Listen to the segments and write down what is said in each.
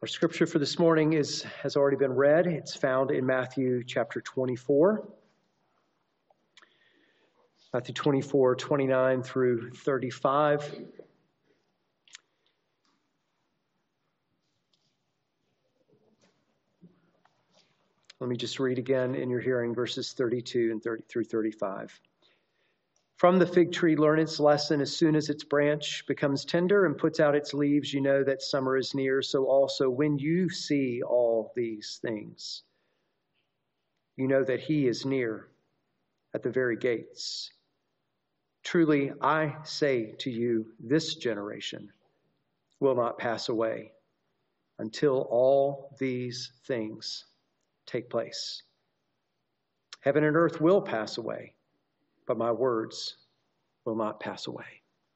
Our scripture for this morning has already been read. It's found in Matthew chapter 24. Matthew 24, 29 through 35. Let me just read again in your hearing verses 32 and 30 through 35. From the fig tree, learn its lesson. As soon as its branch becomes tender and puts out its leaves, you know that summer is near. So also, when you see all these things, you know that he is near at the very gates. Truly, I say to you, this generation will not pass away until all these things take place. Heaven and earth will pass away, but my words will not pass away.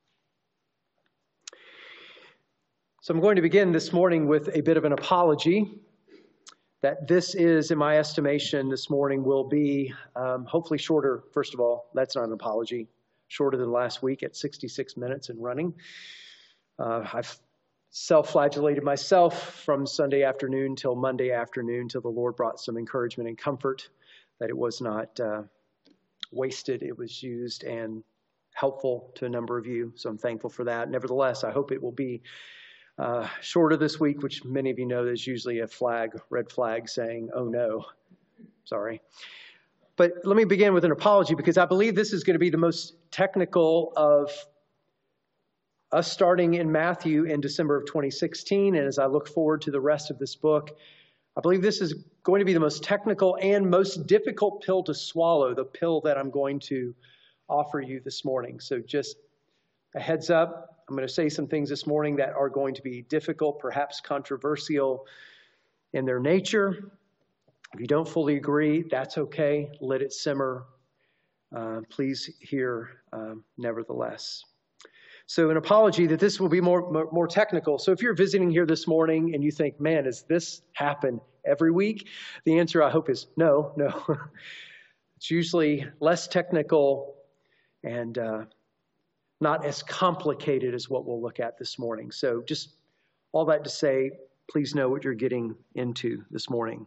So I'm going to begin this morning with a bit of an apology that this is, in my estimation, this morning will be hopefully shorter. First of all, that's not an apology. Shorter than last week at 66 minutes and running. I've self-flagellated myself from Sunday afternoon till Monday afternoon till the Lord brought some encouragement and comfort that it was not wasted. It was used and helpful to a number of you. So I'm thankful for that. Nevertheless, I hope it will be shorter this week, which many of you know is usually a red flag saying, oh no, sorry. But let me begin with an apology because I believe this is going to be the most technical of us starting in Matthew in December of 2016. And as I look forward to the rest of this book, I believe this is going to be the most technical and most difficult pill to swallow, the pill that I'm going to offer you this morning. So just a heads up, I'm going to say some things this morning that are going to be difficult, perhaps controversial in their nature. If you don't fully agree, that's okay. Let it simmer. Please hear nevertheless. So an apology that this will be more technical. So if you're visiting here this morning and you think, man, does this happen every week? The answer, I hope, is no. It's usually less technical and not as complicated as what we'll look at this morning. So just all that to say, please know what you're getting into this morning.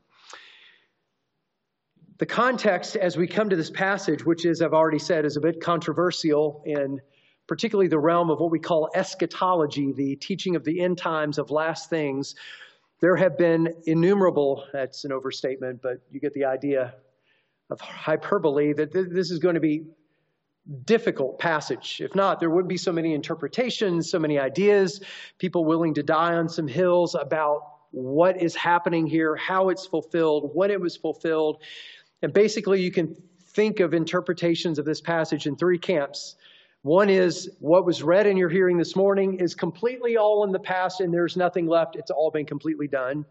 The context as we come to this passage, which is, I've already said, is a bit controversial in particularly the realm of what we call eschatology, the teaching of the end times, of last things. There have been innumerable, that's an overstatement, but you get the idea of hyperbole, that this is going to be difficult passage. If not, there would be so many interpretations, so many ideas, people willing to die on some hills about what is happening here, how it's fulfilled, when it was fulfilled. And basically, you can think of interpretations of this passage in three camps. One is what was read in your hearing this morning is completely all in the past and there's nothing left. It's all been completely done.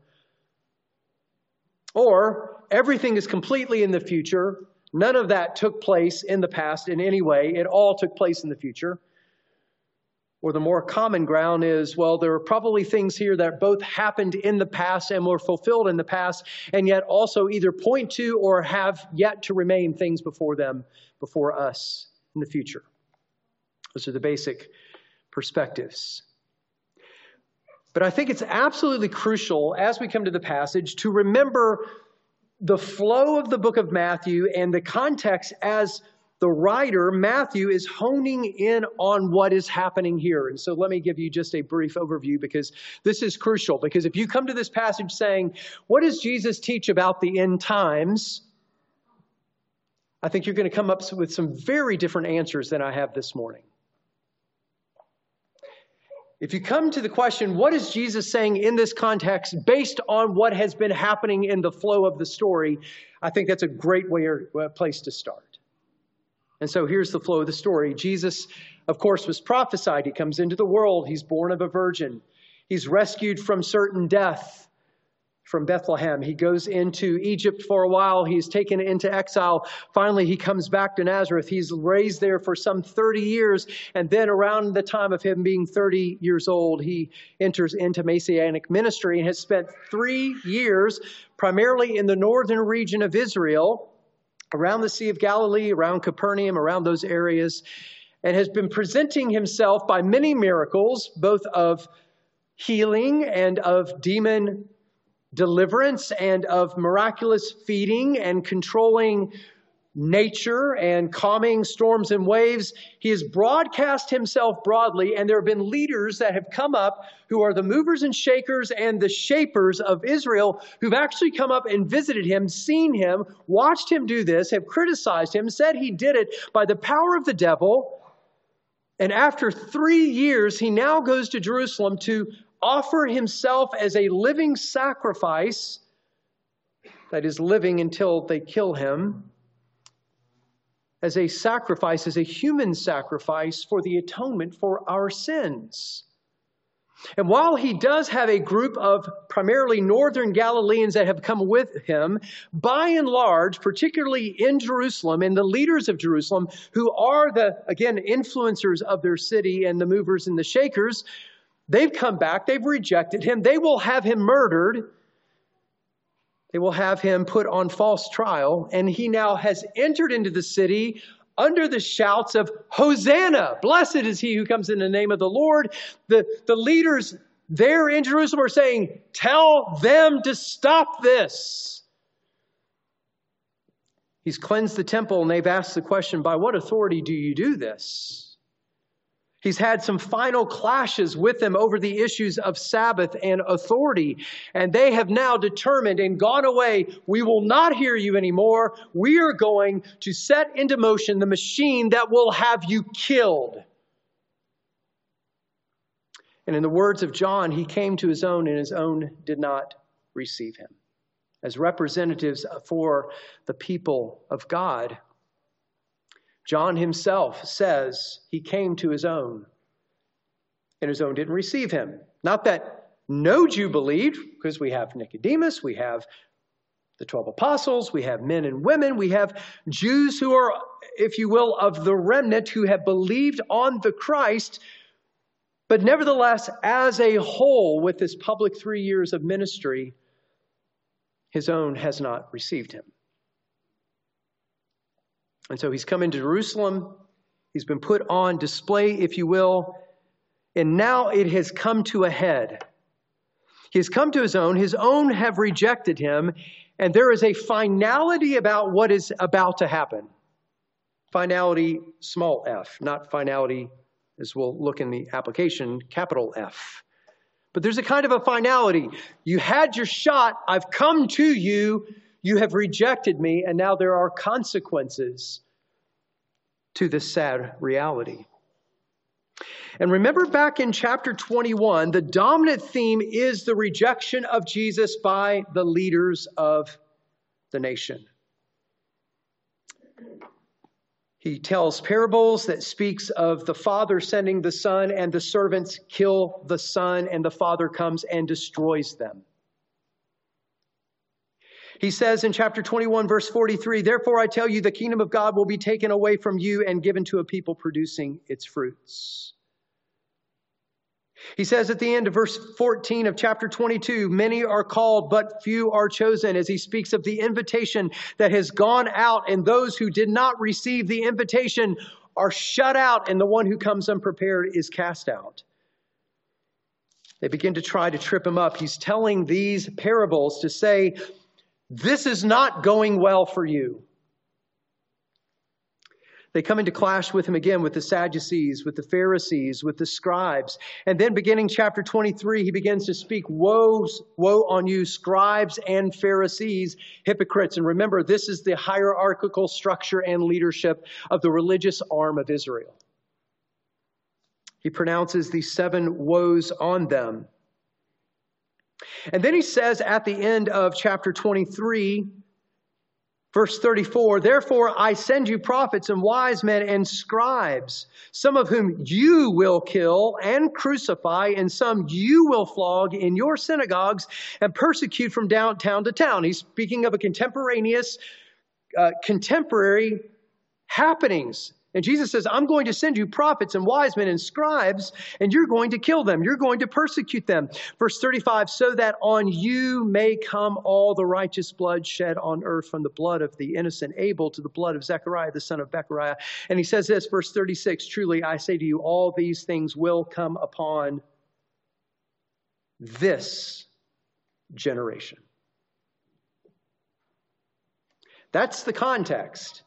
Or everything is completely in the future. None of that took place in the past in any way. It all took place in the future. Or the more common ground is, well, there are probably things here that both happened in the past and were fulfilled in the past, and yet also either point to or have yet to remain things before us in the future. Those are the basic perspectives. But I think it's absolutely crucial as we come to the passage to remember the flow of the book of Matthew and the context as the writer, Matthew, is honing in on what is happening here. And so let me give you just a brief overview because this is crucial. Because if you come to this passage saying, what does Jesus teach about the end times? I think you're going to come up with some very different answers than I have this morning. If you come to the question, what is Jesus saying in this context based on what has been happening in the flow of the story, I think that's a great place to start. And so here's the flow of the story. Jesus, of course, was prophesied. He comes into the world. He's born of a virgin. He's rescued from certain death from Bethlehem. He goes into Egypt for a while. He's taken into exile. Finally, he comes back to Nazareth. He's raised there for some 30 years. And then around the time of him being 30 years old, he enters into Messianic ministry and has spent 3 years primarily in the northern region of Israel, around the Sea of Galilee, around Capernaum, around those areas, and has been presenting himself by many miracles, both of healing and of demon deliverance and of miraculous feeding and controlling nature and calming storms and waves. He has broadcast himself broadly, and there have been leaders that have come up who are the movers and shakers and the shapers of Israel who've actually come up and visited him, seen him, watched him do this, have criticized him, said he did it by the power of the devil. And after 3 years, he now goes to Jerusalem to offer himself as a living sacrifice, that is, living until they kill him, as a sacrifice, as a human sacrifice for the atonement for our sins. And while he does have a group of primarily northern Galileans that have come with him, by and large, particularly in Jerusalem, and the leaders of Jerusalem, who are the, again, influencers of their city and the movers and the shakers, they've come back, they've rejected him, they will have him murdered. They will have him put on false trial, and he now has entered into the city under the shouts of Hosanna. Blessed is he who comes in the name of the Lord. The leaders there in Jerusalem are saying, tell them to stop this. He's cleansed the temple, and they've asked the question, by what authority do you do this? He's had some final clashes with them over the issues of Sabbath and authority. And they have now determined and gone away. We will not hear you anymore. We are going to set into motion the machine that will have you killed. And in the words of John, he came to his own, and his own did not receive him. As representatives for the people of God, John himself says he came to his own, and his own didn't receive him. Not that no Jew believed, because we have Nicodemus, we have the 12 apostles, we have men and women, we have Jews who are, if you will, of the remnant who have believed on the Christ. But nevertheless, as a whole, with this public 3 years of ministry, his own has not received him. And so he's come into Jerusalem. He's been put on display, if you will. And now it has come to a head. He has come to his own have rejected him. And there is a finality about what is about to happen. Finality, small f, not finality, as we'll look in the application, capital F. But there's a kind of a finality. You had your shot. I've come to you. You have rejected me, and now there are consequences to this sad reality. And remember back in chapter 21, the dominant theme is the rejection of Jesus by the leaders of the nation. He tells parables that speaks of the Father sending the Son, and the servants kill the Son, and the Father comes and destroys them. He says in chapter 21, verse 43, therefore I tell you, the kingdom of God will be taken away from you and given to a people producing its fruits. He says at the end of verse 14 of chapter 22, many are called, but few are chosen, as he speaks of the invitation that has gone out, and those who did not receive the invitation are shut out, and the one who comes unprepared is cast out. They begin to try to trip him up. He's telling these parables to say, this is not going well for you. They come into clash with him again, with the Sadducees, with the Pharisees, with the scribes. And then beginning chapter 23, he begins to speak, woe on you, scribes and Pharisees, hypocrites. And remember, this is the hierarchical structure and leadership of the religious arm of Israel. He pronounces these 7 woes on them. And then he says at the end of chapter 23, verse 34, therefore I send you prophets and wise men and scribes, some of whom you will kill and crucify, and some you will flog in your synagogues and persecute from downtown to town. He's speaking of a contemporary happenings. And Jesus says, I'm going to send you prophets and wise men and scribes, and you're going to kill them. You're going to persecute them. Verse 35, so that on you may come all the righteous blood shed on earth, from the blood of the innocent Abel to the blood of Zechariah, the son of Bechariah. And he says this, verse 36, truly I say to you, all these things will come upon this generation. That's the context.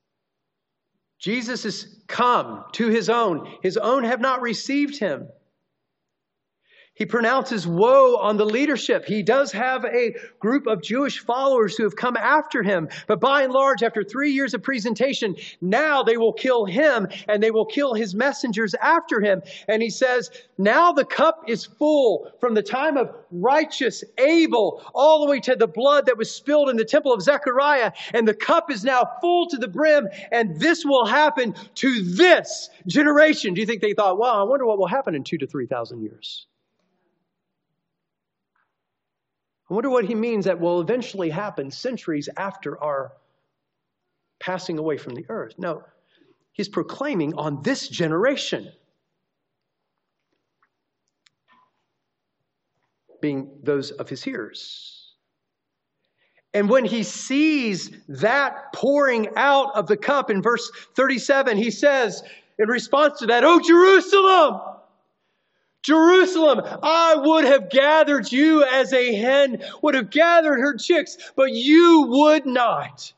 Jesus is come to his own. His own have not received him. He pronounces woe on the leadership. He does have a group of Jewish followers who have come after him. But by and large, after 3 years of presentation, now they will kill him and they will kill his messengers after him. And he says, now the cup is full from the time of righteous Abel all the way to the blood that was spilled in the temple of Zechariah. And the cup is now full to the brim. And this will happen to this generation. Do you think they thought, wow, I wonder what will happen in 2,000 to 3,000 years? I wonder what he means that will eventually happen centuries after our passing away from the earth. No, he's proclaiming on this generation, being those of his hearers. And when he sees that pouring out of the cup in verse 37, he says in response to that, "Oh, Jerusalem! Jerusalem, I would have gathered you as a hen would have gathered her chicks, but you would not."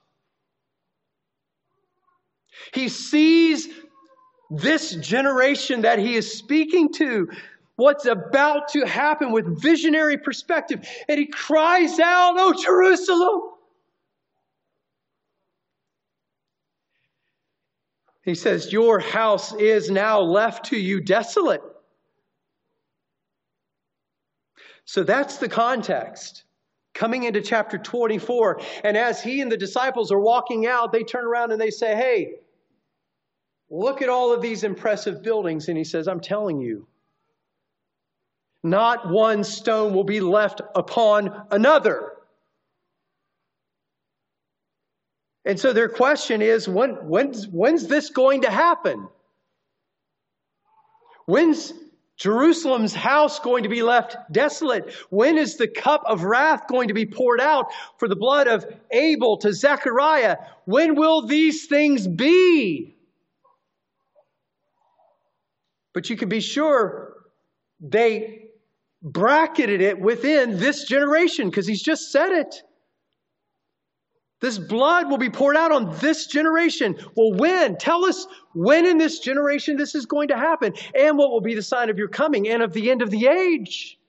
He sees this generation that he is speaking to, what's about to happen with visionary perspective, and he cries out, "Oh, Jerusalem!" He says, "Your house is now left to you desolate." So that's the context. Coming into chapter 24, and as he and the disciples are walking out, they turn around and they say, "Hey, look at all of these impressive buildings." And he says, "I'm telling you, not one stone will be left upon another." And so their question is, when's this going to happen? When's Jerusalem's house going to be left desolate? When is the cup of wrath going to be poured out for the blood of Abel to Zechariah? When will these things be? But you can be sure they bracketed it within this generation because he's just said it. This blood will be poured out on this generation. Well, when? Tell us when in this generation this is going to happen, and what will be the sign of your coming and of the end of the age.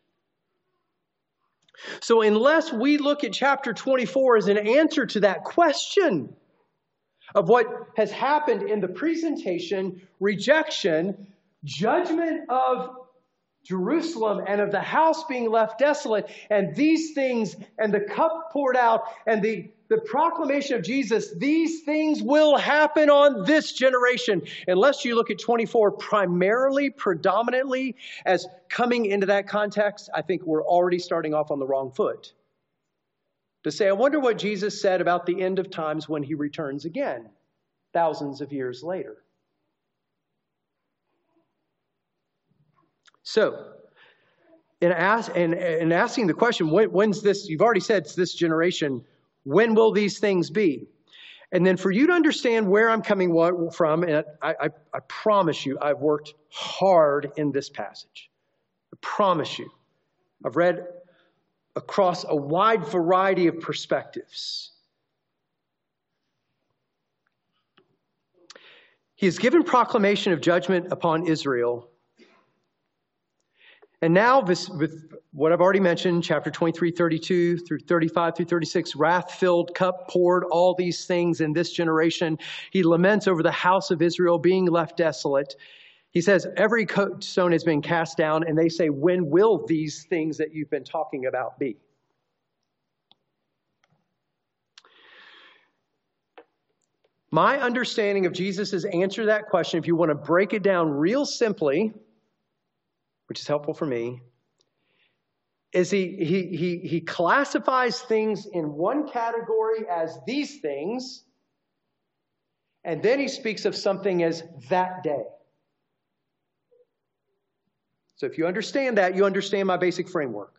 So unless we look at chapter 24 as an answer to that question of what has happened in the presentation, rejection, judgment of Jerusalem and of the house being left desolate, and these things, and the cup poured out, and the proclamation of Jesus, these things will happen on this generation. Unless you look at 24 primarily, predominantly as coming into that context, I think we're already starting off on the wrong foot. To say, I wonder what Jesus said about the end of times when he returns again, thousands of years later. So, in asking the question, when's this? You've already said it's this generation. When will these things be? And then for you to understand where I'm coming from, and I promise you, I've worked hard in this passage. I promise you. I've read across a wide variety of perspectives. He has given proclamation of judgment upon Israel. And now, with what I've already mentioned, chapter 23, 32 through 35 through 36, wrath-filled, cup poured, all these things in this generation. He laments over the house of Israel being left desolate. He says, every stone has been cast down, and they say, when will these things that you've been talking about be? My understanding of Jesus' answer to that question, if you want to break it down real simply, which is helpful for me, is he classifies things in one category as these things, and then he speaks of something as that day. So if you understand that, you understand my basic framework.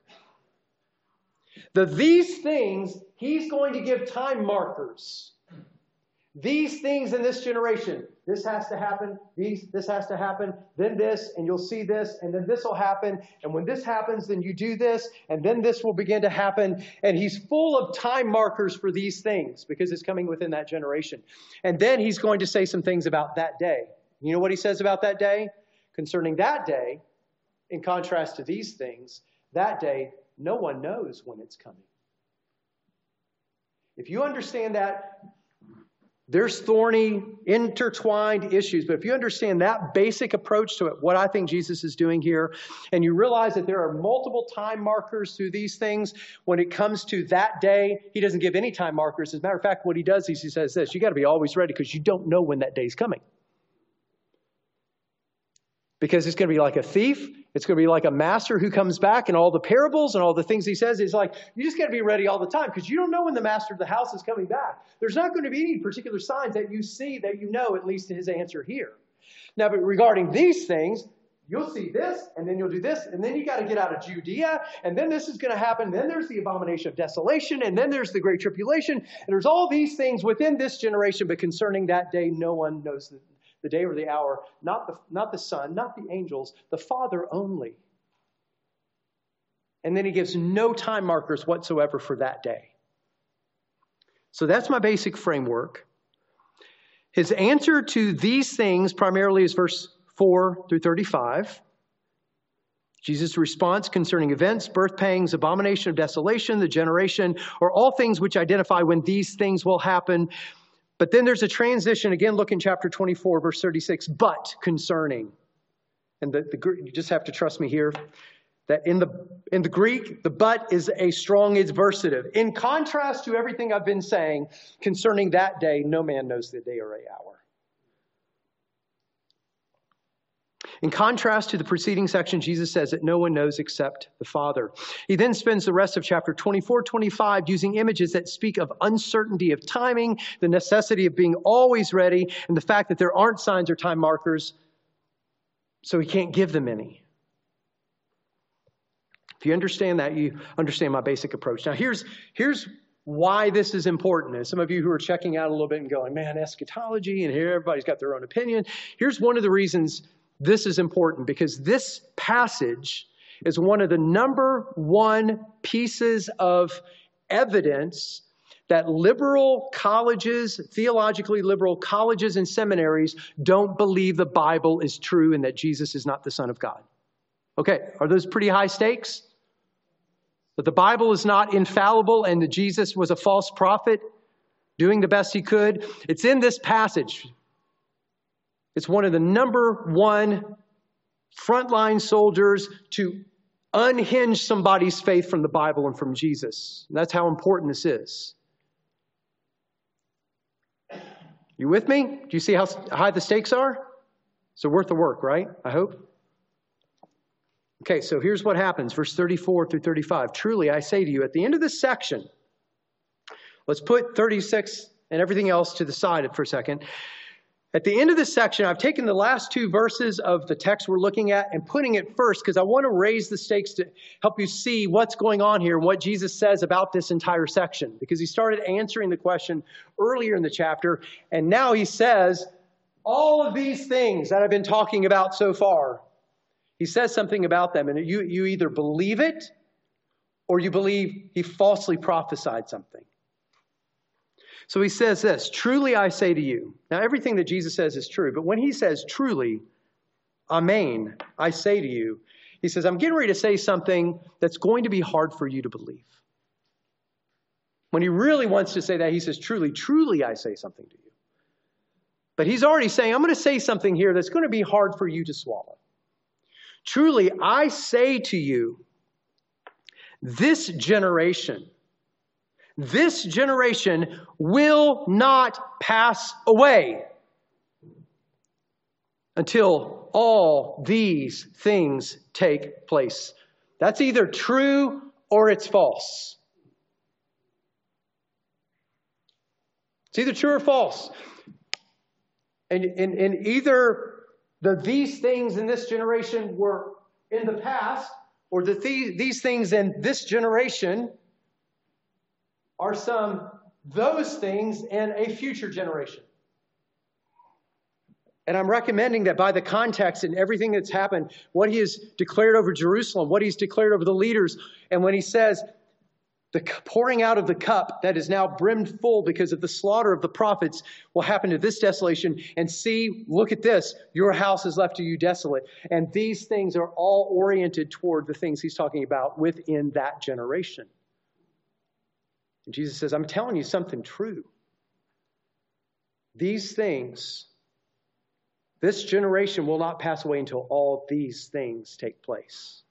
These things, he's going to give time markers. These things in this generation, this has to happen, this has to happen, then this, and you'll see this, and then this will happen. And when this happens, then you do this, and then this will begin to happen. And he's full of time markers for these things because it's coming within that generation. And then he's going to say some things about that day. You know what he says about that day? Concerning that day, in contrast to these things, that day, no one knows when it's coming. If you understand that, there's thorny, intertwined issues. But if you understand that basic approach to it, what I think Jesus is doing here, and you realize that there are multiple time markers through these things, when it comes to that day, he doesn't give any time markers. As a matter of fact, what he does is he says this: you got to be always ready because you don't know when that day's coming. Because it's going to be like a thief. It's going to be like a master who comes back, and all the parables and all the things he says is like, you just got to be ready all the time because you don't know when the master of the house is coming back. There's not going to be any particular signs that you see that you know, at least his answer here. Now, but regarding these things, you'll see this, and then you'll do this, and then you got to get out of Judea, and then this is going to happen. Then there's the abomination of desolation, and then there's the great tribulation, and there's all these things within this generation, but concerning that day, no one knows the day or the hour, not the Son, not the angels, the Father only. And then he gives no time markers whatsoever for that day. So that's my basic framework. His answer to these things primarily is verse 4 through 35. Jesus' response concerning events, birth pangs, abomination of desolation, the generation, or all things which identify when these things will happen. But then there's a transition. Again, look in chapter 24, verse 36. But concerning. And you just have to trust me here. That in the Greek, the but is a strong adversative. In contrast to everything I've been saying, concerning that day, no man knows the day or the hour. In contrast to the preceding section, Jesus says that no one knows except the Father. He then spends the rest of chapter 24, 25 using images that speak of uncertainty of timing, the necessity of being always ready, and the fact that there aren't signs or time markers, so he can't give them any. If you understand that, you understand my basic approach. Now, here's why this is important. And some of you who are checking out a little bit and going, man, eschatology, and here everybody's got their own opinion. Here's one of the reasons this is important, because this passage is one of the number one pieces of evidence that liberal colleges, theologically liberal colleges and seminaries don't believe the Bible is true and that Jesus is not the Son of God. Okay, are those pretty high stakes? That the Bible is not infallible and that Jesus was a false prophet doing the best he could? It's in this passage. It's one of the number one frontline soldiers to unhinge somebody's faith from the Bible and from Jesus. And that's how important this is. You with me? Do you see how high the stakes are? So worth the work, right? I hope. Okay, so here's what happens. Verse 34 through 35. Truly, I say to you, at the end of this section, let's put 36 and everything else to the side for a second. At the end of this section, I've taken the last two verses of the text we're looking at and putting it first because I want to raise the stakes to help you see what's going on here and what Jesus says about this entire section. Because he started answering the question earlier in the chapter, and now he says all of these things that I've been talking about so far. He says something about them, and you either believe it or you believe he falsely prophesied something. So he says this, truly I say to you. Now everything that Jesus says is true, but when he says truly, amen, I say to you, he says, I'm getting ready to say something that's going to be hard for you to believe. When he really wants to say that, he says, truly, truly I say something to you. But he's already saying, I'm going to say something here that's going to be hard for you to swallow. Truly, I say to you, this generation will not pass away until all these things take place. That's either true or it's false. It's either true or false. And either these things in this generation were in the past, or these things in this generation are those things in a future generation. And I'm recommending that by the context and everything that's happened, what he has declared over Jerusalem, what he's declared over the leaders, and when he says, the pouring out of the cup that is now brimmed full because of the slaughter of the prophets will happen to this desolation. And see, look at this, your house is left to you desolate. And these things are all oriented toward the things he's talking about within that generation. And Jesus says, I'm telling you something true. These things, this generation will not pass away until all these things take place.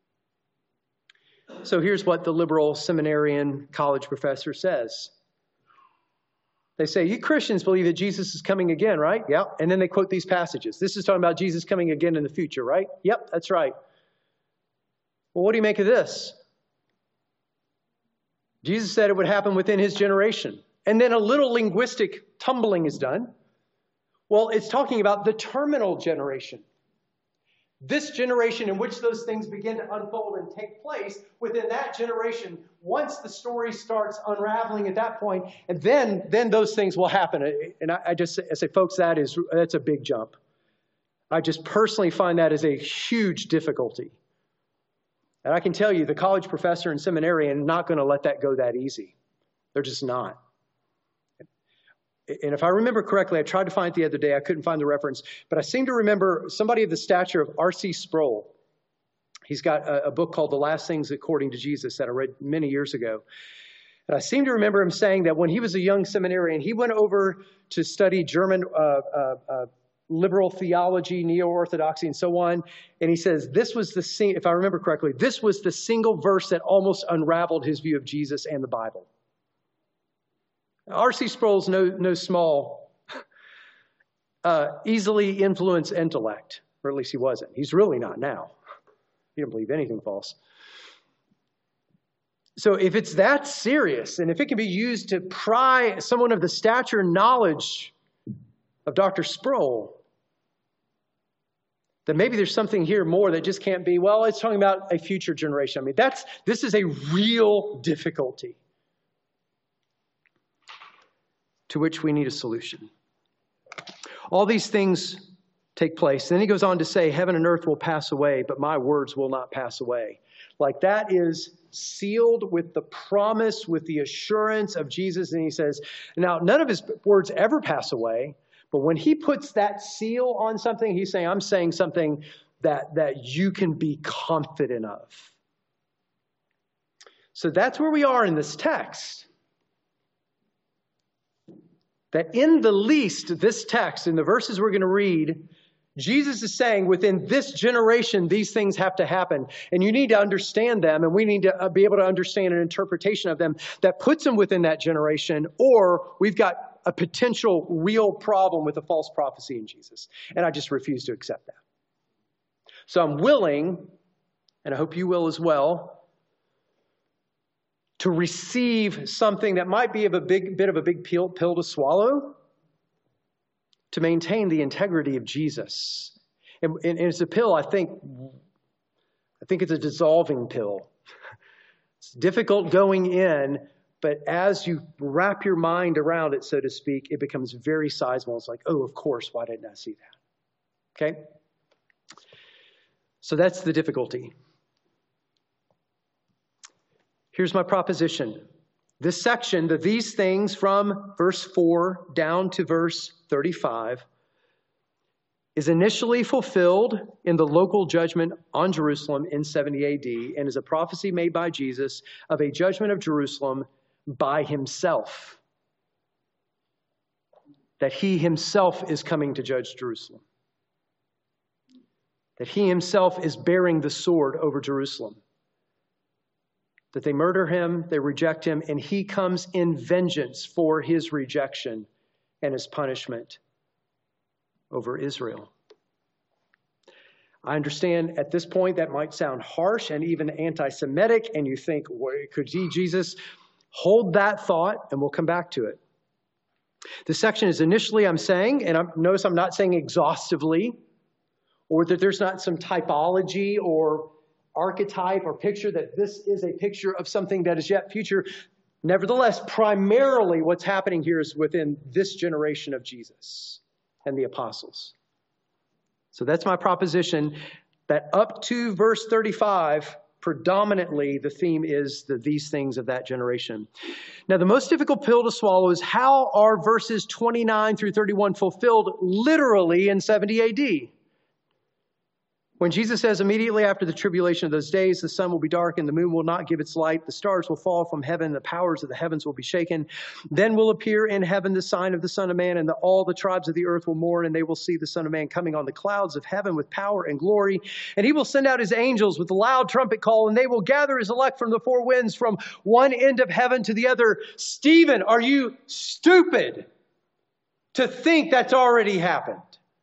So here's what the liberal seminarian college professor says. They say, you Christians believe that Jesus is coming again, right? Yep. And then they quote these passages. This is talking about Jesus coming again in the future, right? Yep, that's right. Well, what do you make of this? Jesus said it would happen within his generation. And then a little linguistic tumbling is done. Well, it's talking about the terminal generation. This generation in which those things begin to unfold and take place within that generation, once the story starts unraveling at that point, and then those things will happen. And I say, folks, that's a big jump. I just personally find that as a huge difficulty. And I can tell you, the college professor and seminarian are not going to let that go that easy. They're just not. And if I remember correctly, I tried to find it the other day. I couldn't find the reference. But I seem to remember somebody of the stature of R.C. Sproul. He's got a book called The Last Things According to Jesus that I read many years ago. And I seem to remember him saying that when he was a young seminarian, he went over to study German liberal theology, neo-orthodoxy, and so on. And he says this was if I remember correctly, this was the single verse that almost unraveled his view of Jesus and the Bible. R.C. Sproul's no small, easily influenced intellect, or at least he wasn't. He's really not now. He didn't believe anything false. So if it's that serious, and if it can be used to pry someone of the stature and knowledge of Dr. Sproul, then maybe there's something here more that just can't be, well, it's talking about a future generation. I mean, this is a real difficulty to which we need a solution. All these things take place. Then he goes on to say, heaven and earth will pass away, but my words will not pass away. Like that is sealed with the promise, with the assurance of Jesus. And he says, now none of his words ever pass away, but when he puts that seal on something, he's saying, I'm saying something that you can be confident of. So that's where we are in this text. That in the least, this text, in the verses we're going to read, Jesus is saying within this generation, these things have to happen. And you need to understand them, and we need to be able to understand an interpretation of them that puts them within that generation, or we've got a potential real problem with a false prophecy in Jesus. And I just refuse to accept that. So I'm willing, and I hope you will as well, to receive something that might be of a bit of a big pill to swallow, to maintain the integrity of Jesus. And it's a pill, I think it's a dissolving pill. It's difficult going in, but as you wrap your mind around it, so to speak, it becomes very sizable. It's like, oh, of course, why didn't I see that? Okay? So that's the difficulty. Here's my proposition. This section, these things from verse 4 down to verse 35, is initially fulfilled in the local judgment on Jerusalem in 70 AD and is a prophecy made by Jesus of a judgment of Jerusalem by himself. That he himself is coming to judge Jerusalem. That he himself is bearing the sword over Jerusalem. That they murder him, they reject him, and he comes in vengeance for his rejection and his punishment over Israel. I understand at this point that might sound harsh and even anti-Semitic, and you think, could Jesus hold that thought? And we'll come back to it. This section is initially, I'm saying, and notice I'm not saying exhaustively, or that there's not some typology or archetype or picture that this is a picture of something that is yet future. Nevertheless, primarily what's happening here is within this generation of Jesus and the apostles. So that's my proposition, that up to verse 35, predominantly the theme is these things of that generation. Now, the most difficult pill to swallow is how are verses 29 through 31 fulfilled literally in 70 AD? When Jesus says, immediately after the tribulation of those days, the sun will be dark and the moon will not give its light. The stars will fall from heaven. The powers of the heavens will be shaken. Then will appear in heaven the sign of the Son of Man, and all the tribes of the earth will mourn, and they will see the Son of Man coming on the clouds of heaven with power and glory. And he will send out his angels with a loud trumpet call, and they will gather his elect from the four winds, from one end of heaven to the other. Stephen, are you stupid to think that's already happened?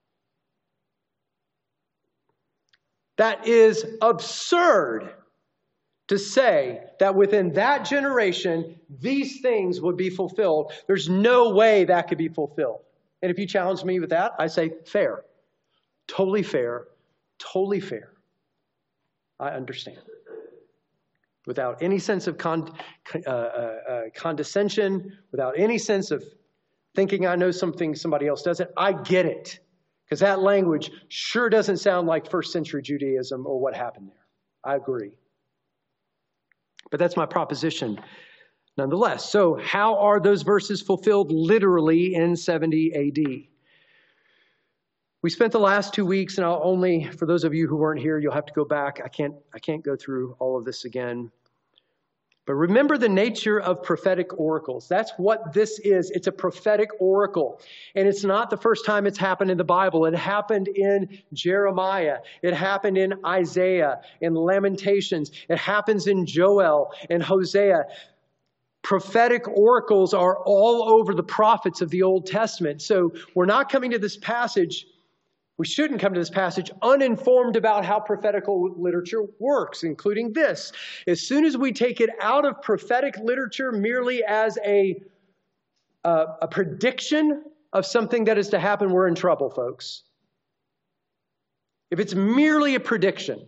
That is absurd to say that within that generation, these things would be fulfilled. There's no way that could be fulfilled. And if you challenge me with that, I say fair. Totally fair. Totally fair. I understand. Without any sense of condescension, without any sense of thinking I know something somebody else doesn't, I get it. Because that language sure doesn't sound like first century Judaism or what happened there. I agree. But that's my proposition nonetheless. So how are those verses fulfilled literally in 70 AD? We spent the last 2 weeks, and I'll only, for those of you who weren't here, you'll have to go back. I can't go through all of this again. But remember the nature of prophetic oracles. That's what this is. It's a prophetic oracle. And it's not the first time it's happened in the Bible. It happened in Jeremiah. It happened in Isaiah, in Lamentations. It happens in Joel and Hosea. Prophetic oracles are all over the prophets of the Old Testament. So we're not coming to this passage. We shouldn't come to this passage uninformed about how prophetical literature works, including this. As soon as we take it out of prophetic literature merely as a prediction of something that is to happen, we're in trouble, folks. If it's merely a prediction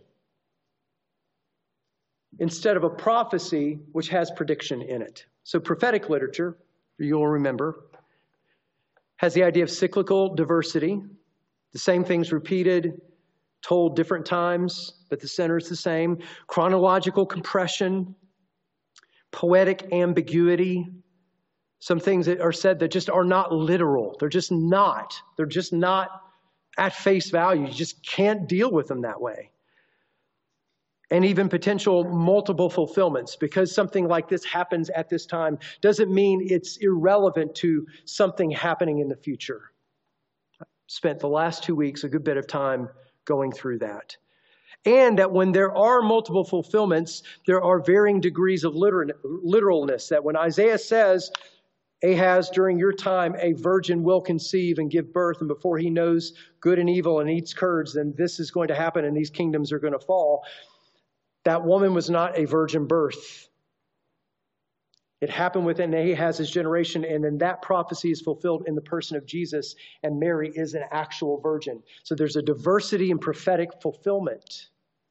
instead of a prophecy which has prediction in it. So prophetic literature, you'll remember, has the idea of cyclical diversity. The same things repeated, told different times, but the center is the same. Chronological compression, poetic ambiguity. Some things that are said that just are not literal. They're just not. They're just not at face value. You just can't deal with them that way. And even potential multiple fulfillments. Because something like this happens at this time doesn't mean it's irrelevant to something happening in the future. Spent the last 2 weeks a good bit of time going through that. And that when there are multiple fulfillments, there are varying degrees of literalness. That when Isaiah says, Ahaz, during your time, a virgin will conceive and give birth, and before he knows good and evil and eats curds, then this is going to happen and these kingdoms are going to fall. That woman was not a virgin birth. It happened within Ahaz's generation, and then that prophecy is fulfilled in the person of Jesus, and Mary is an actual virgin. So there's a diversity in prophetic fulfillment.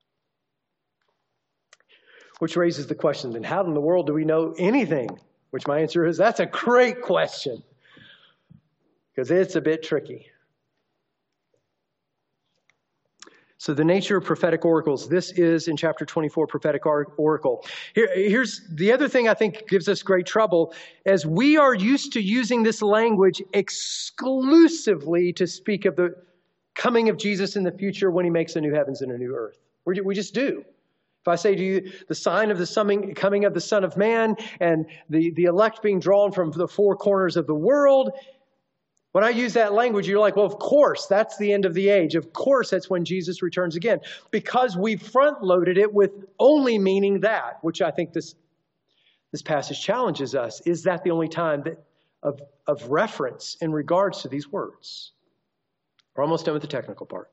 Which raises the question, then how in the world do we know anything? Which my answer is, that's a great question. Because it's a bit tricky. So the nature of prophetic oracles. This is, in chapter 24, prophetic oracle. Here's the other thing I think gives us great trouble, as we are used to using this language exclusively to speak of the coming of Jesus in the future when he makes a new heavens and a new earth. We just do. If I say to you, the sign of the coming of the Son of Man and the elect being drawn from the four corners of the world, when I use that language, you're like, well, of course, that's the end of the age. Of course, that's when Jesus returns again. Because we front-loaded it with only meaning that, which I think this passage challenges us. Is that the only time of reference in regards to these words? We're almost done with the technical part.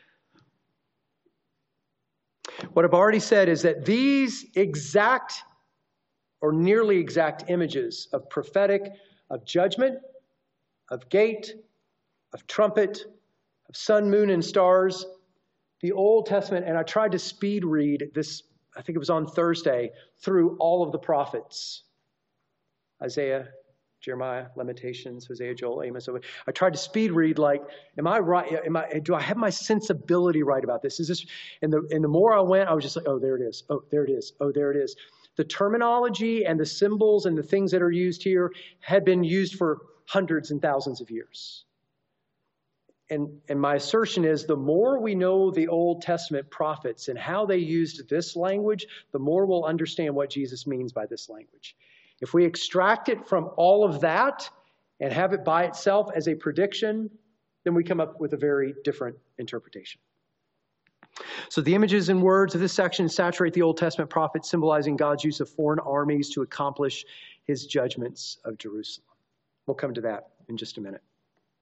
What I've already said is that these exact or nearly exact images of prophetic, of judgment, of gate, of trumpet, of sun, moon, and stars, the Old Testament, and I tried to speed read this, I think it was on Thursday, through all of the prophets. Isaiah, Jeremiah, Lamentations, Hosea, Joel, Amos. I tried to speed read like, am I right? Do I have my sensibility right about this? Is this? And the more I went, I was just like, oh, there it is. Oh, there it is. Oh, there it is. The terminology and the symbols and the things that are used here had been used for hundreds and thousands of years. And my assertion is the more we know the Old Testament prophets and how they used this language, the more we'll understand what Jesus means by this language. If we extract it from all of that and have it by itself as a prediction, then we come up with a very different interpretation. So the images and words of this section saturate the Old Testament prophets, symbolizing God's use of foreign armies to accomplish his judgments of Jerusalem. We'll come to that in just a minute.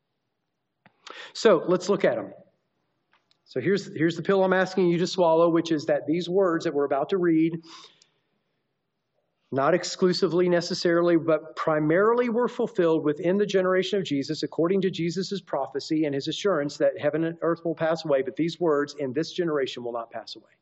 So let's look at them. So here's the pill I'm asking you to swallow, which is that these words that we're about to read, not exclusively necessarily, but primarily were fulfilled within the generation of Jesus, according to Jesus' prophecy and his assurance that heaven and earth will pass away, but these words in this generation will not pass away.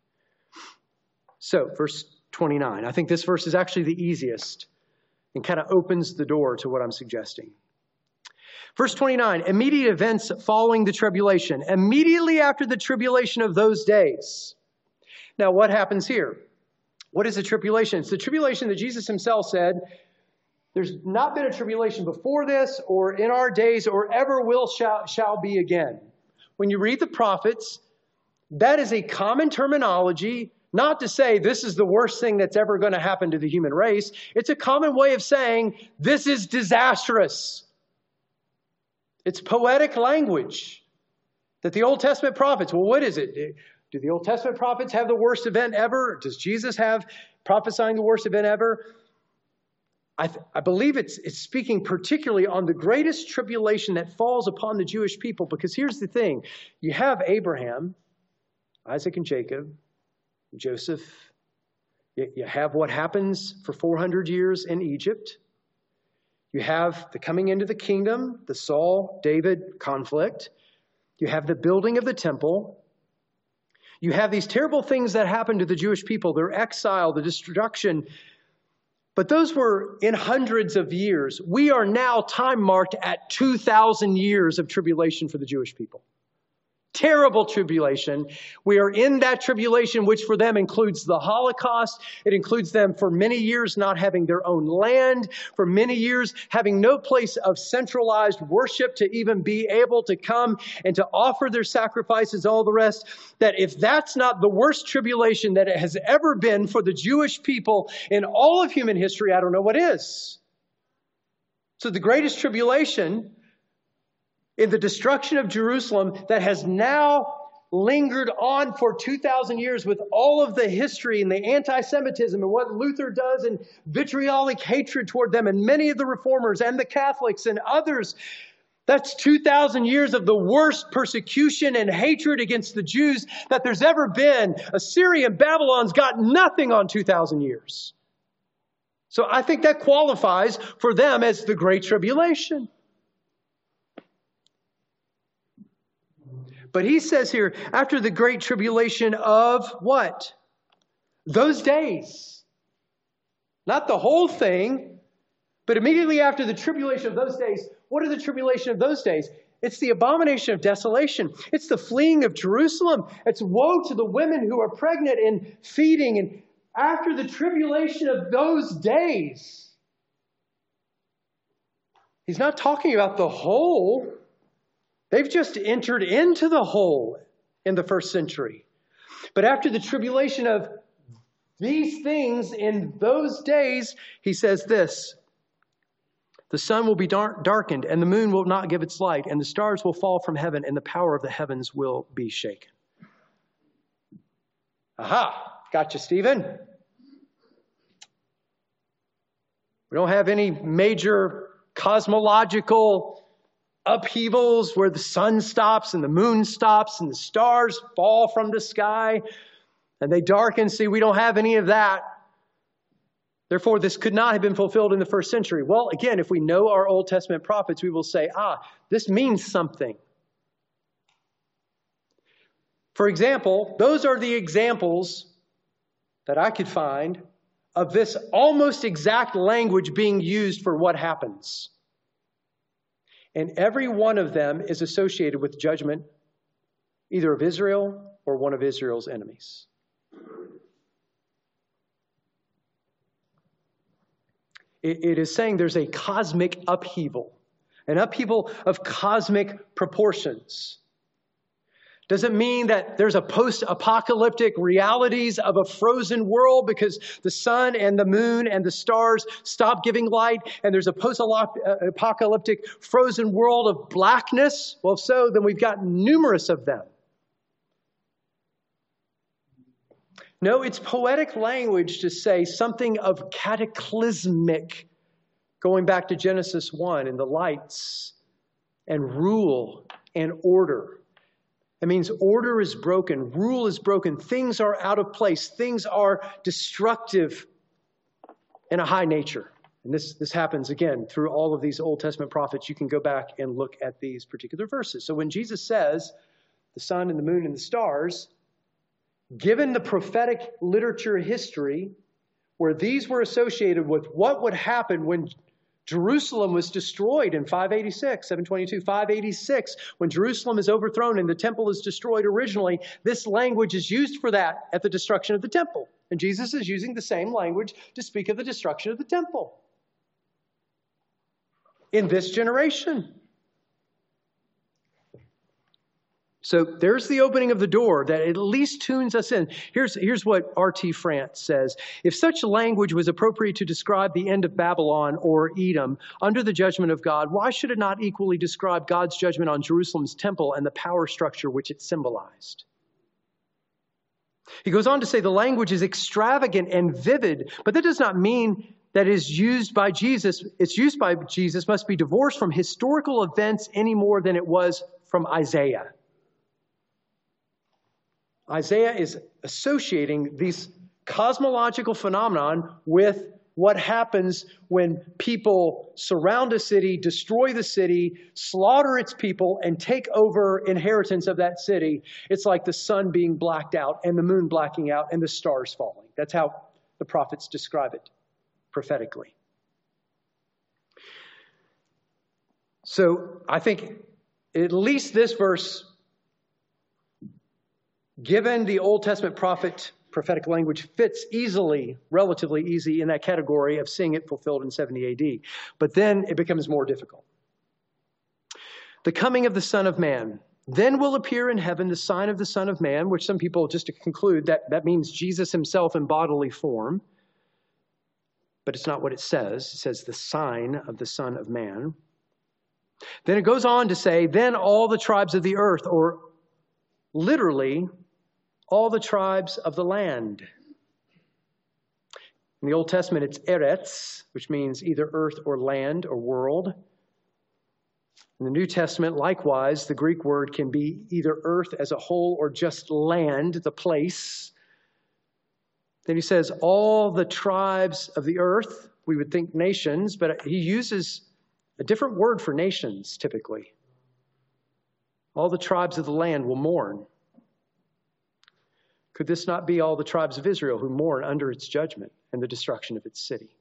So, verse 29. I think this verse is actually the easiest and kind of opens the door to what I'm suggesting. Verse 29, immediate events following the tribulation. Immediately after the tribulation of those days. Now, what happens here? What is the tribulation? It's the tribulation that Jesus himself said, there's not been a tribulation before this or in our days or ever shall be again. When you read the prophets, that is a common terminology, not to say this is the worst thing that's ever going to happen to the human race. It's a common way of saying this is disastrous. It's poetic language that the Old Testament prophets, well, what is it? Do the Old Testament prophets have the worst event ever? Does Jesus have prophesying the worst event ever? I believe it's speaking particularly on the greatest tribulation that falls upon the Jewish people. Because here's the thing. You have Abraham, Isaac and Jacob, Joseph. You have what happens for 400 years in Egypt. You have the coming into the kingdom, the Saul-David conflict. You have the building of the temple. You have these terrible things that happen to the Jewish people, their exile, the destruction. But those were in hundreds of years. We are now time marked at 2,000 years of tribulation for the Jewish people. Terrible tribulation. We are in that tribulation, which for them includes the Holocaust. It includes them for many years not having their own land, for many years having no place of centralized worship to even be able to come and to offer their sacrifices, all the rest. That if that's not the worst tribulation that it has ever been for the Jewish people in all of human history, I don't know what is. So the greatest tribulation in the destruction of Jerusalem that has now lingered on for 2,000 years with all of the history and the anti-Semitism and what Luther does and vitriolic hatred toward them and many of the reformers and the Catholics and others. That's 2,000 years of the worst persecution and hatred against the Jews that there's ever been. Assyria and Babylon's got nothing on 2,000 years. So I think that qualifies for them as the Great Tribulation. But he says here, after the great tribulation of what? Those days. Not the whole thing, but immediately after the tribulation of those days. What are the tribulation of those days? It's the abomination of desolation. It's the fleeing of Jerusalem. It's woe to the women who are pregnant and feeding. And after the tribulation of those days, he's not talking about the whole. They've just entered into the whole in the first century. But after the tribulation of these things in those days, he says this, the sun will be darkened and the moon will not give its light and the stars will fall from heaven and the power of the heavens will be shaken. Aha, gotcha, Stephen. We don't have any major cosmological upheavals where the sun stops and the moon stops and the stars fall from the sky and they darken. See, we don't have any of that. Therefore, this could not have been fulfilled in the first century. Well, again, if we know our Old Testament prophets, we will say, this means something. For example, those are the examples that I could find of this almost exact language being used for what happens. And every one of them is associated with judgment, either of Israel or one of Israel's enemies. It is saying there's a cosmic upheaval, an upheaval of cosmic proportions. Does it mean that there's a post-apocalyptic realities of a frozen world because the sun and the moon and the stars stop giving light and there's a post-apocalyptic frozen world of blackness? Well, if so, then we've got numerous of them. No, it's poetic language to say something of cataclysmic, going back to Genesis 1 and the lights and rule and order. It means order is broken, rule is broken, things are out of place, things are destructive in a high nature. And this happens again through all of these Old Testament prophets. You can go back and look at these particular verses. So when Jesus says the sun and the moon and the stars, given the prophetic literature history where these were associated with what would happen when Jerusalem was destroyed in 586, when Jerusalem is overthrown and the temple is destroyed originally, this language is used for that at the destruction of the temple. And Jesus is using the same language to speak of the destruction of the temple in this generation. So there's the opening of the door that at least tunes us in. Here's what R.T. France says. If such language was appropriate to describe the end of Babylon or Edom under the judgment of God, why should it not equally describe God's judgment on Jerusalem's temple and the power structure which it symbolized? He goes on to say the language is extravagant and vivid, but that does not mean that is used by Jesus. Its use by Jesus must be divorced from historical events any more than it was from Isaiah. Isaiah is associating these cosmological phenomenon with what happens when people surround a city, destroy the city, slaughter its people, and take over inheritance of that city. It's like the sun being blacked out and the moon blacking out and the stars falling. That's how the prophets describe it prophetically. So I think at least this verse, given the Old Testament prophetic language, fits easily, relatively easy in that category of seeing it fulfilled in 70 AD. But then it becomes more difficult. The coming of the Son of Man. Then will appear in heaven the sign of the Son of Man, which some people, just to conclude, that means Jesus himself in bodily form. But it's not what it says. It says the sign of the Son of Man. Then it goes on to say, then all the tribes of the earth, or literally, all the tribes of the land. In the Old Testament, it's Eretz, which means either earth or land or world. In the New Testament, likewise, the Greek word can be either earth as a whole or just land, the place. Then he says, all the tribes of the earth, we would think nations, but he uses a different word for nations typically. All the tribes of the land will mourn. Could this not be all the tribes of Israel who mourn under its judgment and the destruction of its city?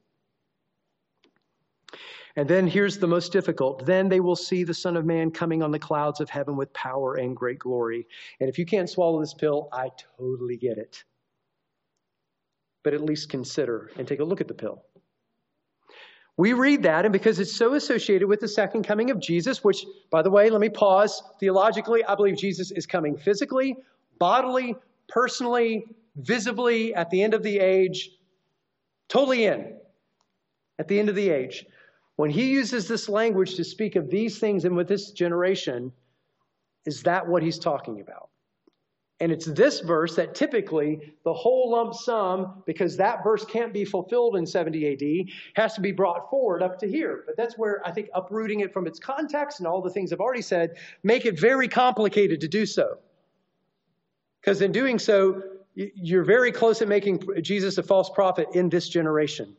And then here's the most difficult. Then they will see the Son of Man coming on the clouds of heaven with power and great glory. And if you can't swallow this pill, I totally get it. But at least consider and take a look at the pill. We read that, and because it's so associated with the second coming of Jesus, which, by the way, let me pause. Theologically, I believe Jesus is coming physically, bodily, personally, visibly at the end of the age, totally in at the end of the age. When he uses this language to speak of these things and with this generation, is that what he's talking about? And it's this verse that typically the whole lump sum, because that verse can't be fulfilled in 70 AD, has to be brought forward up to here. But that's where I think uprooting it from its context and all the things I've already said make it very complicated to do so. Because in doing so, you're very close at making Jesus a false prophet in this generation.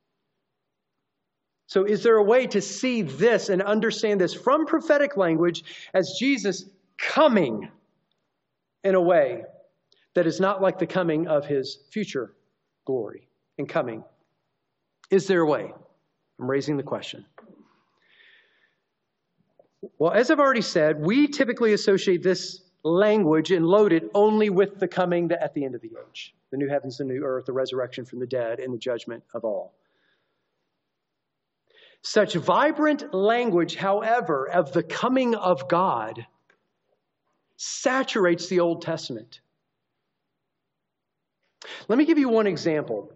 So is there a way to see this and understand this from prophetic language as Jesus coming in a way that is not like the coming of his future glory and coming. Is there a way? I'm raising the question. Well, as I've already said, we typically associate this language and load it only with the coming at the end of the age, the new heavens and new earth, the resurrection from the dead, and the judgment of all. Such vibrant language, however, of the coming of God saturates the Old Testament. Let me give you one example.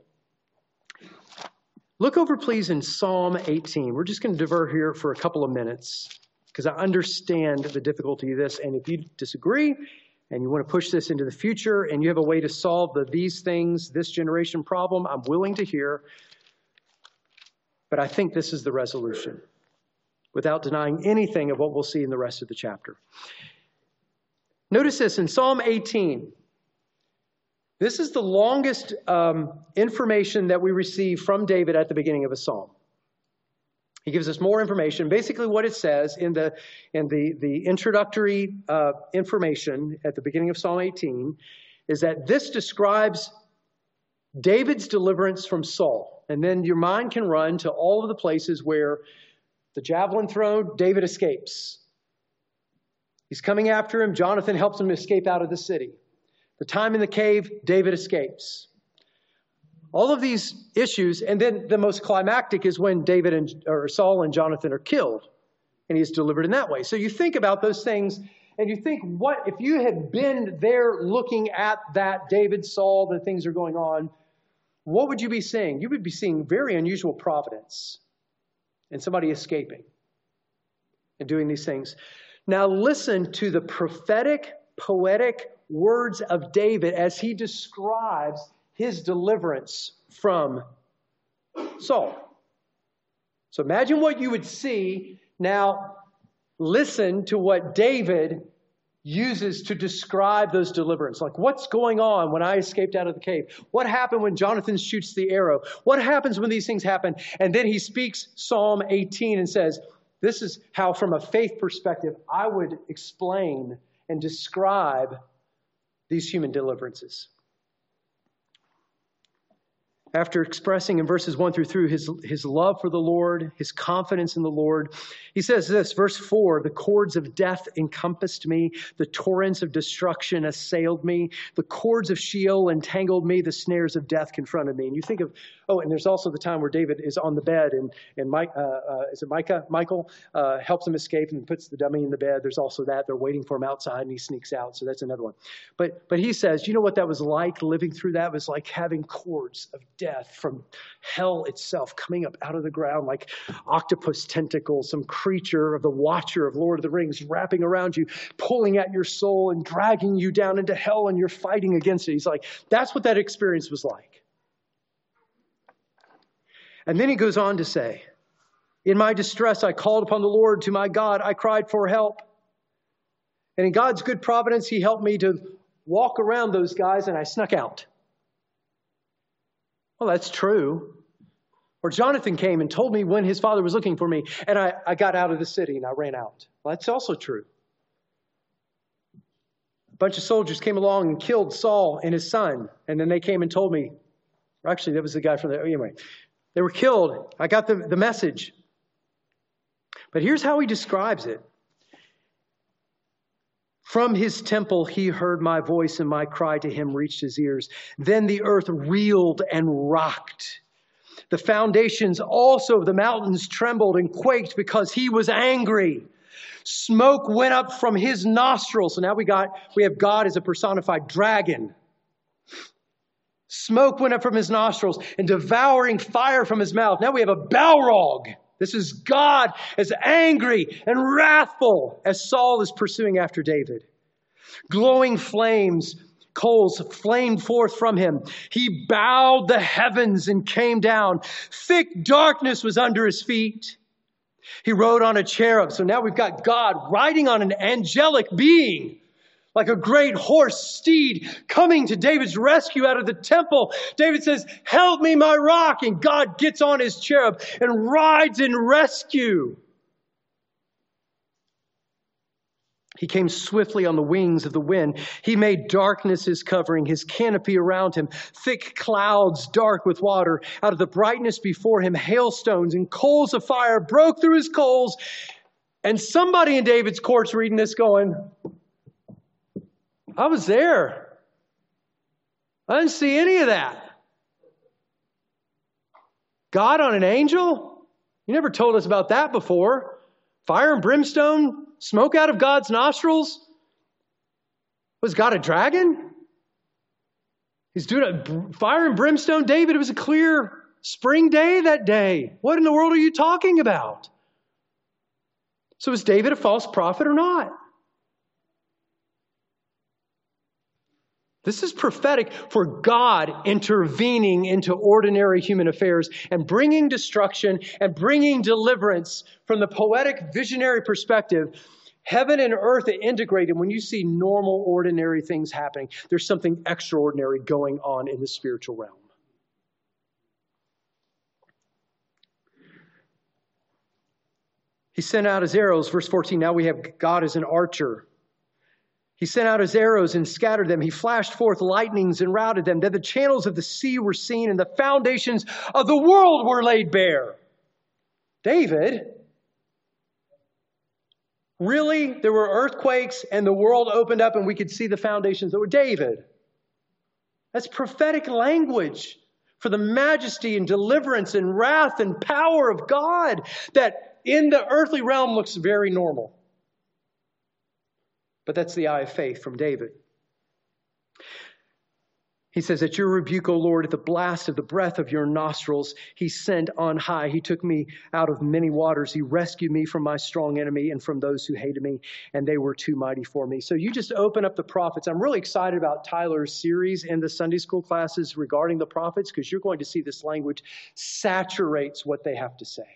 Look over, please, in Psalm 18. We're just going to divert here for a couple of minutes because I understand the difficulty of this. And if you disagree and you want to push this into the future and you have a way to solve these things, this generation problem, I'm willing to hear. But I think this is the resolution without denying anything of what we'll see in the rest of the chapter. Notice this in Psalm 18. This is the longest information that we receive from David at the beginning of a psalm. He gives us more information. Basically what it says in the introductory information at the beginning of Psalm 18 is that this describes David's deliverance from Saul. And then your mind can run to all of the places where the javelin thrown, David escapes. He's coming after him. Jonathan helps him escape out of the city. The time in the cave, David escapes. All of these issues, and then the most climactic is when Saul and Jonathan are killed, and he is delivered in that way. So you think about those things, and you think, what if you had been there looking at that David, Saul, the things are going on, what would you be seeing? You would be seeing very unusual providence and somebody escaping and doing these things. Now listen to the prophetic, poetic words of David as he describes his deliverance from Saul. So imagine what you would see. Now listen to what David uses to describe those deliverance. Like, what's going on when I escaped out of the cave? What happened when Jonathan shoots the arrow? What happens when these things happen? And then he speaks Psalm 18 and says, this is how, from a faith perspective, I would explain and describe these human deliverances. After expressing in verses 1 through 3 his love for the Lord, his confidence in the Lord, he says this, verse 4, the cords of death encompassed me, the torrents of destruction assailed me, the cords of Sheol entangled me, the snares of death confronted me. And you think of, and there's also the time where David is on the bed and Michael helps him escape and puts the dummy in the bed. There's also that. They're waiting for him outside and he sneaks out. So that's another one. But he says, you know what that was like? Living through that was like having cords of death from hell itself coming up out of the ground like octopus tentacles, some creature of the Watcher of Lord of the Rings wrapping around you, pulling at your soul and dragging you down into hell, and you're fighting against it. He's like, that's what that experience was like. And then he goes on to say, in my distress, I called upon the Lord, to my God, I cried for help. And in God's good providence, he helped me to walk around those guys and I snuck out. Well, that's true. Or Jonathan came and told me when his father was looking for me, and I got out of the city and I ran out. Well, that's also true. A bunch of soldiers came along and killed Saul and his son, and then they came and told me, actually, that was the guy from anyway, they were killed. I got the message. But here's how he describes it. From his temple, he heard my voice, and my cry to him reached his ears. Then the earth reeled and rocked. The foundations also of the mountains trembled and quaked because he was angry. Smoke went up from his nostrils. So now we have God as a personified dragon. Smoke went up from his nostrils and devouring fire from his mouth. Now we have a Balrog. This is God as angry and wrathful as Saul is pursuing after David. Glowing coals flamed forth from him. He bowed the heavens and came down. Thick darkness was under his feet. He rode on a cherub. So now we've got God riding on an angelic being, like a great horse steed coming to David's rescue out of the temple. David says, help me, my rock. And God gets on his cherub and rides in rescue. He came swiftly on the wings of the wind. He made darkness his covering, his canopy around him, thick clouds dark with water. Out of the brightness before him, hailstones and coals of fire broke through his coals. And somebody in David's court's reading this going, I was there. I didn't see any of that. God on an angel? You never told us about that before. Fire and brimstone? Smoke out of God's nostrils? Was God a dragon? He's doing fire and brimstone. David, it was a clear spring day that day. What in the world are you talking about? So is David a false prophet or not? This is prophetic for God intervening into ordinary human affairs and bringing destruction and bringing deliverance from the poetic visionary perspective. Heaven and earth are integrated. When you see normal, ordinary things happening, there's something extraordinary going on in the spiritual realm. He sent out his arrows, verse 14. Now we have God as an archer. He sent out his arrows and scattered them. He flashed forth lightnings and routed them. Then the channels of the sea were seen and the foundations of the world were laid bare. David, really? There were earthquakes and the world opened up and we could see the foundations that were David. That's prophetic language for the majesty and deliverance and wrath and power of God that in the earthly realm looks very normal. But that's the eye of faith from David. He says, at your rebuke, O Lord, at the blast of the breath of your nostrils, he sent on high. He took me out of many waters. He rescued me from my strong enemy and from those who hated me, and they were too mighty for me. So you just open up the prophets. I'm really excited about Tyler's series in the Sunday school classes regarding the prophets, because you're going to see this language saturates what they have to say.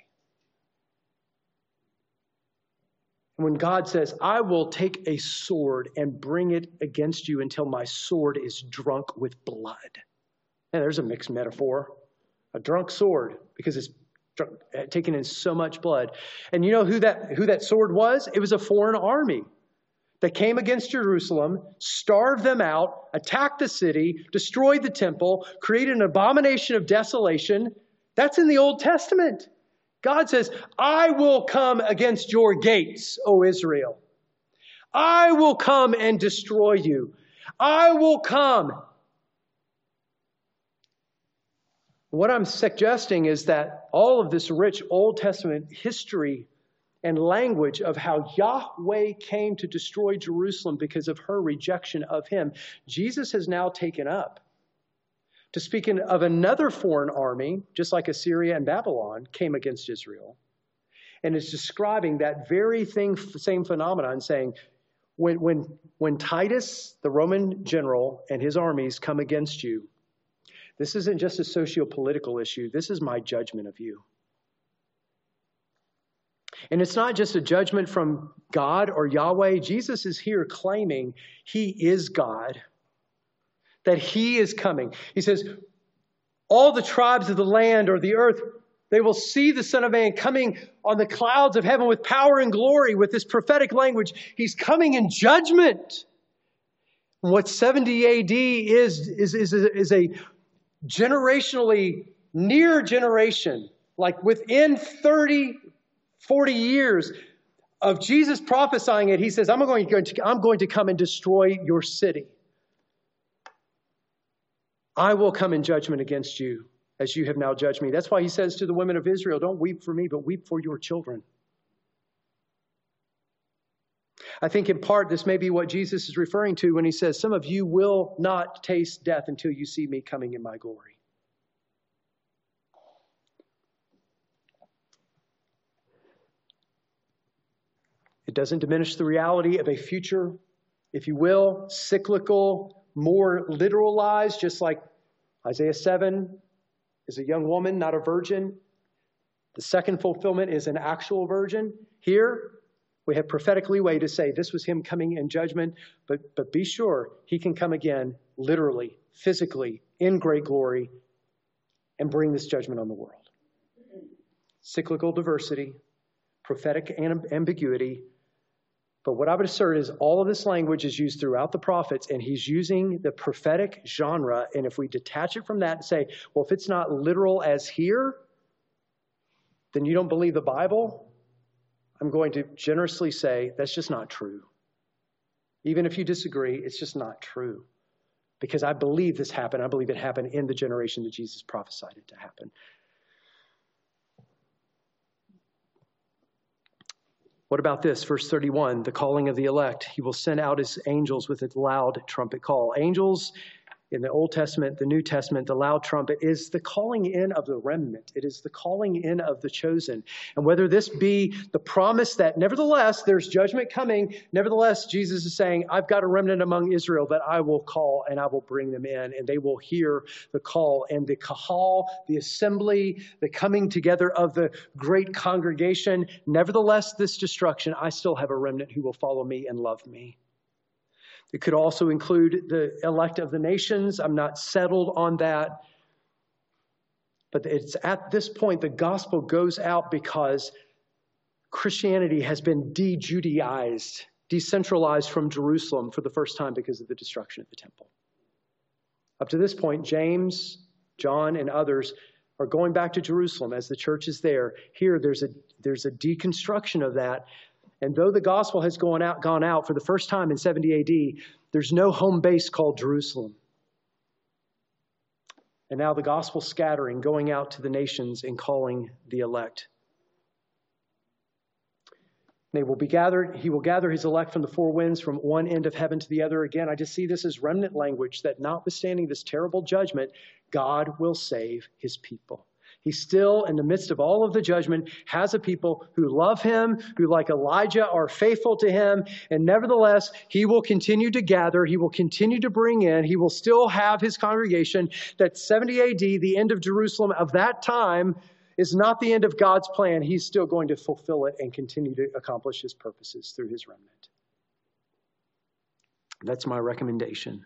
When God says, I will take a sword and bring it against you until my sword is drunk with blood. And there's a mixed metaphor. A drunk sword, because it's taken in so much blood. And you know who that sword was? It was a foreign army that came against Jerusalem, starved them out, attacked the city, destroyed the temple, created an abomination of desolation. That's in the Old Testament. God says, I will come against your gates, O Israel. I will come and destroy you. I will come. What I'm suggesting is that all of this rich Old Testament history and language of how Yahweh came to destroy Jerusalem because of her rejection of him, Jesus has now taken up. To speak of another foreign army, just like Assyria and Babylon, came against Israel. And is describing that very same phenomenon, saying, when Titus, the Roman general, and his armies come against you, this isn't just a socio-political issue. This is my judgment of you. And it's not just a judgment from God or Yahweh. Jesus is here claiming he is God. That he is coming. He says, all the tribes of the land or the earth, they will see the Son of Man coming on the clouds of heaven with power and glory, with this prophetic language. He's coming in judgment. And what 70 AD is a generationally near generation, like within 30, 40 years of Jesus prophesying it. He says, I'm going to come and destroy your city. I will come in judgment against you as you have now judged me. That's why he says to the women of Israel, don't weep for me, but weep for your children. I think in part this may be what Jesus is referring to when he says, some of you will not taste death until you see me coming in my glory. It doesn't diminish the reality of a future, if you will, cyclical, more literalized, just like Isaiah 7 is a young woman, not a virgin. The second fulfillment is an actual virgin. Here, we have prophetic leeway to say this was him coming in judgment, but be sure he can come again, literally, physically, in great glory, and bring this judgment on the world. Cyclical diversity, prophetic ambiguity, But what I would assert is all of this language is used throughout the prophets, and he's using the prophetic genre. And if we detach it from that and say, well, if it's not literal as here, then you don't believe the Bible, I'm going to generously say that's just not true. Even if you disagree, it's just not true. Because I believe this happened. I believe it happened in the generation that Jesus prophesied it to happen. What about this? Verse 31, the calling of the elect. He will send out his angels with a loud trumpet call. Angels in the Old Testament, the New Testament, the loud trumpet is the calling in of the remnant. It is the calling in of the chosen. And whether this be the promise that nevertheless there's judgment coming, nevertheless Jesus is saying, I've got a remnant among Israel that I will call and I will bring them in, and they will hear the call. And the kahal, the assembly, the coming together of the great congregation, nevertheless this destruction, I still have a remnant who will follow me and love me. It could also include the elect of the nations. I'm not settled on that. But it's at this point the gospel goes out because Christianity has been de-Judaized, decentralized from Jerusalem for the first time because of the destruction of the temple. Up to this point, James, John, and others are going back to Jerusalem as the church is there. Here, there's a deconstruction of that. And though the gospel has gone out for the first time in 70 AD, there's no home base called Jerusalem. And now the gospel scattering, going out to the nations and calling the elect. They will be gathered. He will gather his elect from the four winds, from one end of heaven to the other. Again, I just see this as remnant language that notwithstanding this terrible judgment, God will save his people. He still, in the midst of all of the judgment, has a people who love him, who, like Elijah, are faithful to him. And nevertheless, he will continue to gather. He will continue to bring in. He will still have his congregation. That 70 AD, the end of Jerusalem of that time, is not the end of God's plan. He's still going to fulfill it and continue to accomplish his purposes through his remnant. That's my recommendation.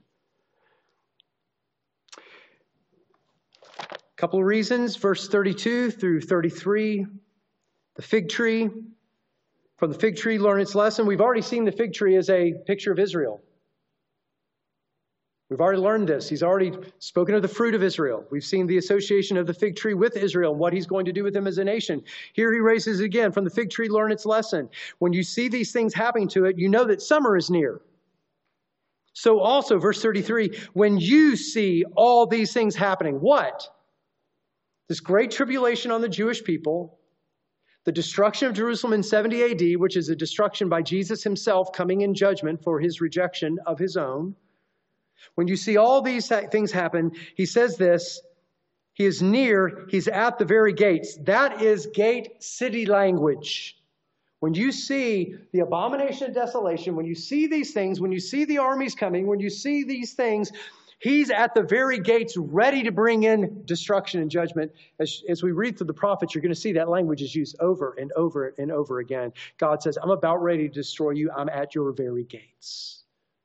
Couple of reasons, verse 32 through 33, the fig tree. From the fig tree, learn its lesson. We've already seen the fig tree as a picture of Israel. We've already learned this. He's already spoken of the fruit of Israel. We've seen the association of the fig tree with Israel and what he's going to do with them as a nation. Here he raises again, from the fig tree, learn its lesson. When you see these things happening to it, you know that summer is near. So also, verse 33, when you see all these things happening, what? This great tribulation on the Jewish people, the destruction of Jerusalem in 70 AD, which is a destruction by Jesus himself coming in judgment for his rejection of his own. When you see all these things happen, he says this, he is near, he's at the very gates. That is gate city language. When you see the abomination of desolation, when you see these things, when you see the armies coming, when you see these things, he's at the very gates ready to bring in destruction and judgment. As we read through the prophets, you're going to see that language is used over and over and over again. God says, I'm about ready to destroy you. I'm at your very gates.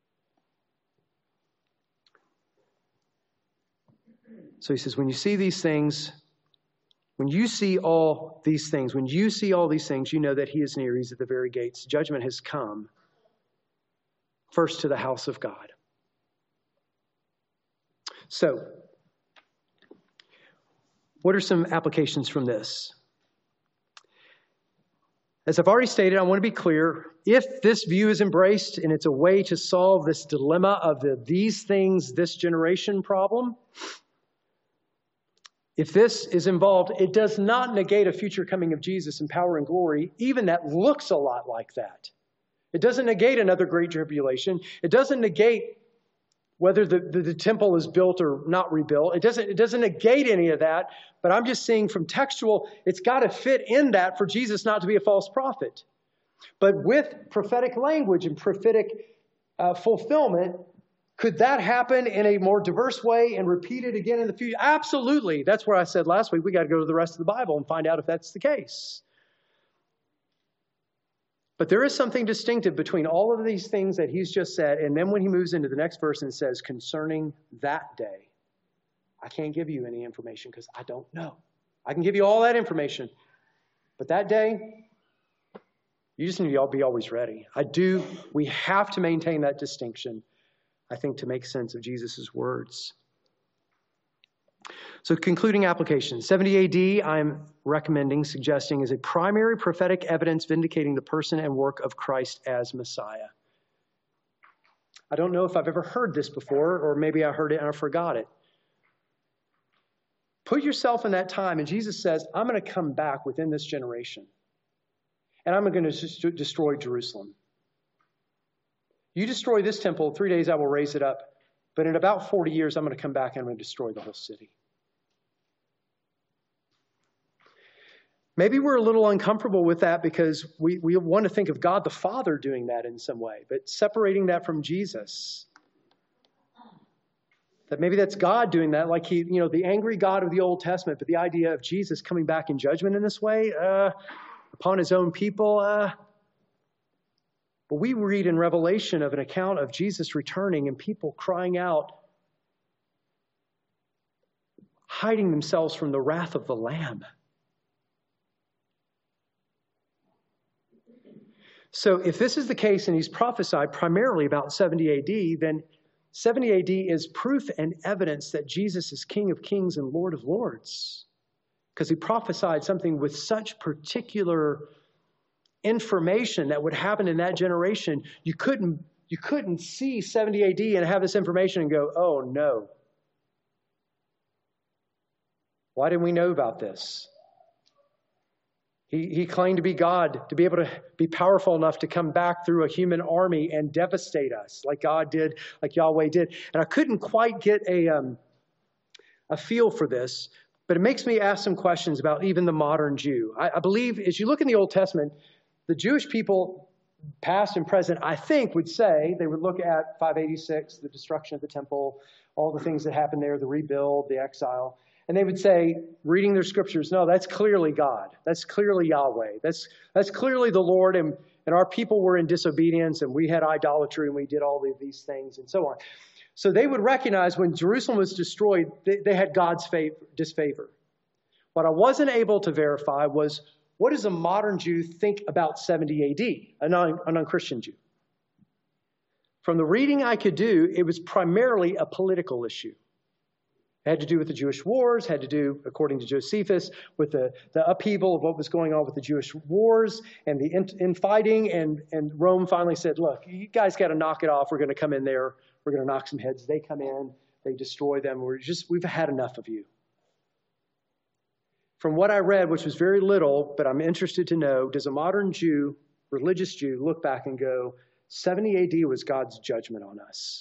So he says, when you see these things, when you see all these things, when you see all these things, you know that he is near. He's at the very gates. Judgment has come first to the house of God. So, what are some applications from this? As I've already stated, I want to be clear. If this view is embraced and it's a way to solve this dilemma of the these things, this generation problem, if this is involved, it does not negate a future coming of Jesus in power and glory, even that looks a lot like that. It doesn't negate another great tribulation. It doesn't negate whether the temple is built or not rebuilt. It doesn't negate any of that, but I'm just saying from textual, it's got to fit in that for Jesus not to be a false prophet. But with prophetic language and prophetic fulfillment, could that happen in a more diverse way and repeat it again in the future? Absolutely. That's where I said last week, we got to go to the rest of the Bible and find out if that's the case. But there is something distinctive between all of these things that he's just said, and then when he moves into the next verse and says, concerning that day, I can't give you any information because I don't know. I can give you all that information. But that day, You just need to be always ready. We have to maintain that distinction, I think, to make sense of Jesus' words. So concluding application, 70 AD, I'm suggesting, is a primary prophetic evidence vindicating the person and work of Christ as Messiah. I don't know if I've ever heard this before, or maybe I heard it and I forgot it. Put yourself in that time, and Jesus says, I'm going to come back within this generation, and I'm going to destroy Jerusalem. You destroy this temple, 3 days I will raise it up, but in about 40 years I'm going to come back and I'm going to destroy the whole city. Maybe we're a little uncomfortable with that because we want to think of God the Father doing that in some way, but separating that from Jesus. That maybe that's God doing that, like the angry God of the Old Testament, but the idea of Jesus coming back in judgment in this way upon his own people. But we read in Revelation of an account of Jesus returning and people crying out, hiding themselves from the wrath of the Lamb. So if this is the case and he's prophesied primarily about 70 AD, then 70 AD is proof and evidence that Jesus is King of Kings and Lord of Lords. Because he prophesied something with such particular information that would happen in that generation. You couldn't see 70 AD and have this information and go, oh no. Why didn't we know about this? He claimed to be God, to be able to be powerful enough to come back through a human army and devastate us like God did, like Yahweh did. And I couldn't quite get a feel for this, but it makes me ask some questions about even the modern Jew. I believe as you look in the Old Testament, the Jewish people, past and present, I think would say, they would look at 586, the destruction of the temple, all the things that happened there, the rebuild, the exile. And they would say, reading their scriptures, no, that's clearly God. That's clearly Yahweh. That's clearly the Lord. And our people were in disobedience, and we had idolatry, and we did all of these things, and so on. So they would recognize when Jerusalem was destroyed, they had God's disfavor. What I wasn't able to verify was, what does a modern Jew think about 70 AD, a non-Christian Jew? From the reading I could do, it was primarily a political issue. It had to do with the Jewish wars, had to do, according to Josephus, with the upheaval of what was going on with the Jewish wars and the infighting. And Rome finally said, look, you guys got to knock it off. We're going to come in there. We're going to knock some heads. They come in. They destroy them. We've had enough of you. From what I read, which was very little, but I'm interested to know, does a modern Jew, religious Jew, look back and go, 70 AD was God's judgment on us?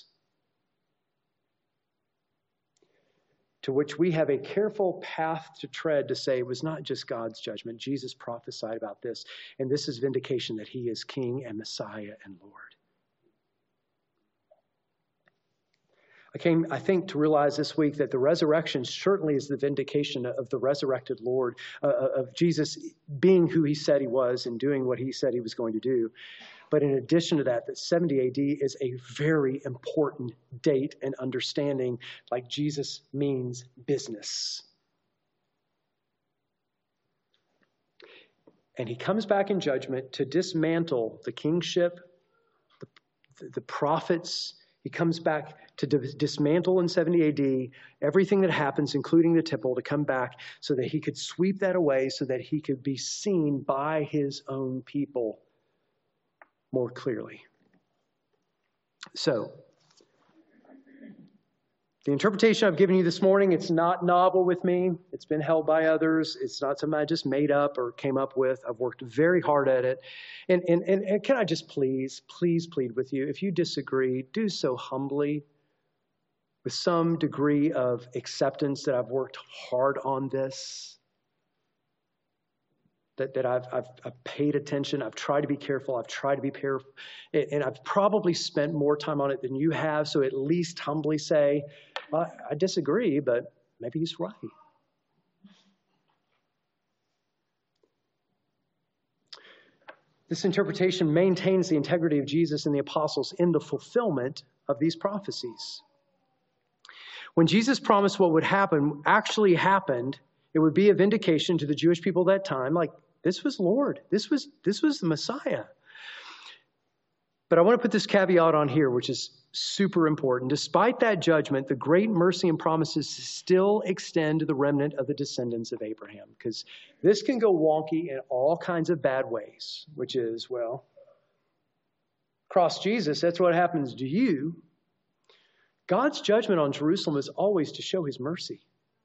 To which we have a careful path to tread to say it was not just God's judgment. Jesus prophesied about this, and this is vindication that he is King and Messiah and Lord. I came, I think, to realize this week that the resurrection certainly is the vindication of the resurrected Lord, of Jesus being who he said he was and doing what he said he was going to do. But in addition to that, that 70 AD is a very important date and understanding, like Jesus means business. And he comes back in judgment to dismantle the kingship, the prophets. He comes back to dismantle in 70 AD everything that happens, including the temple, to come back so that he could sweep that away, so that he could be seen by his own people more clearly. So, the interpretation I've given you this morning, it's not novel with me. It's been held by others. It's not something I just made up or came up with. I've worked very hard at it. And can I just please plead with you, if you disagree, do so humbly, with some degree of acceptance that I've worked hard on this. That I've paid attention. I've tried to be careful. I've tried to be careful. And I've probably spent more time on it than you have. So at least humbly say, well, I disagree, but maybe he's right. This interpretation maintains the integrity of Jesus and the apostles in the fulfillment of these prophecies. When Jesus promised what would happen actually happened, it would be a vindication to the Jewish people at that time, like This was Lord. This was the Messiah. But I want to put this caveat on here, which is super important. Despite that judgment, the great mercy and promises still extend to the remnant of the descendants of Abraham. Because this can go wonky in all kinds of bad ways, which is, well, cross Jesus, that's what happens to you. God's judgment on Jerusalem is always to show his mercy.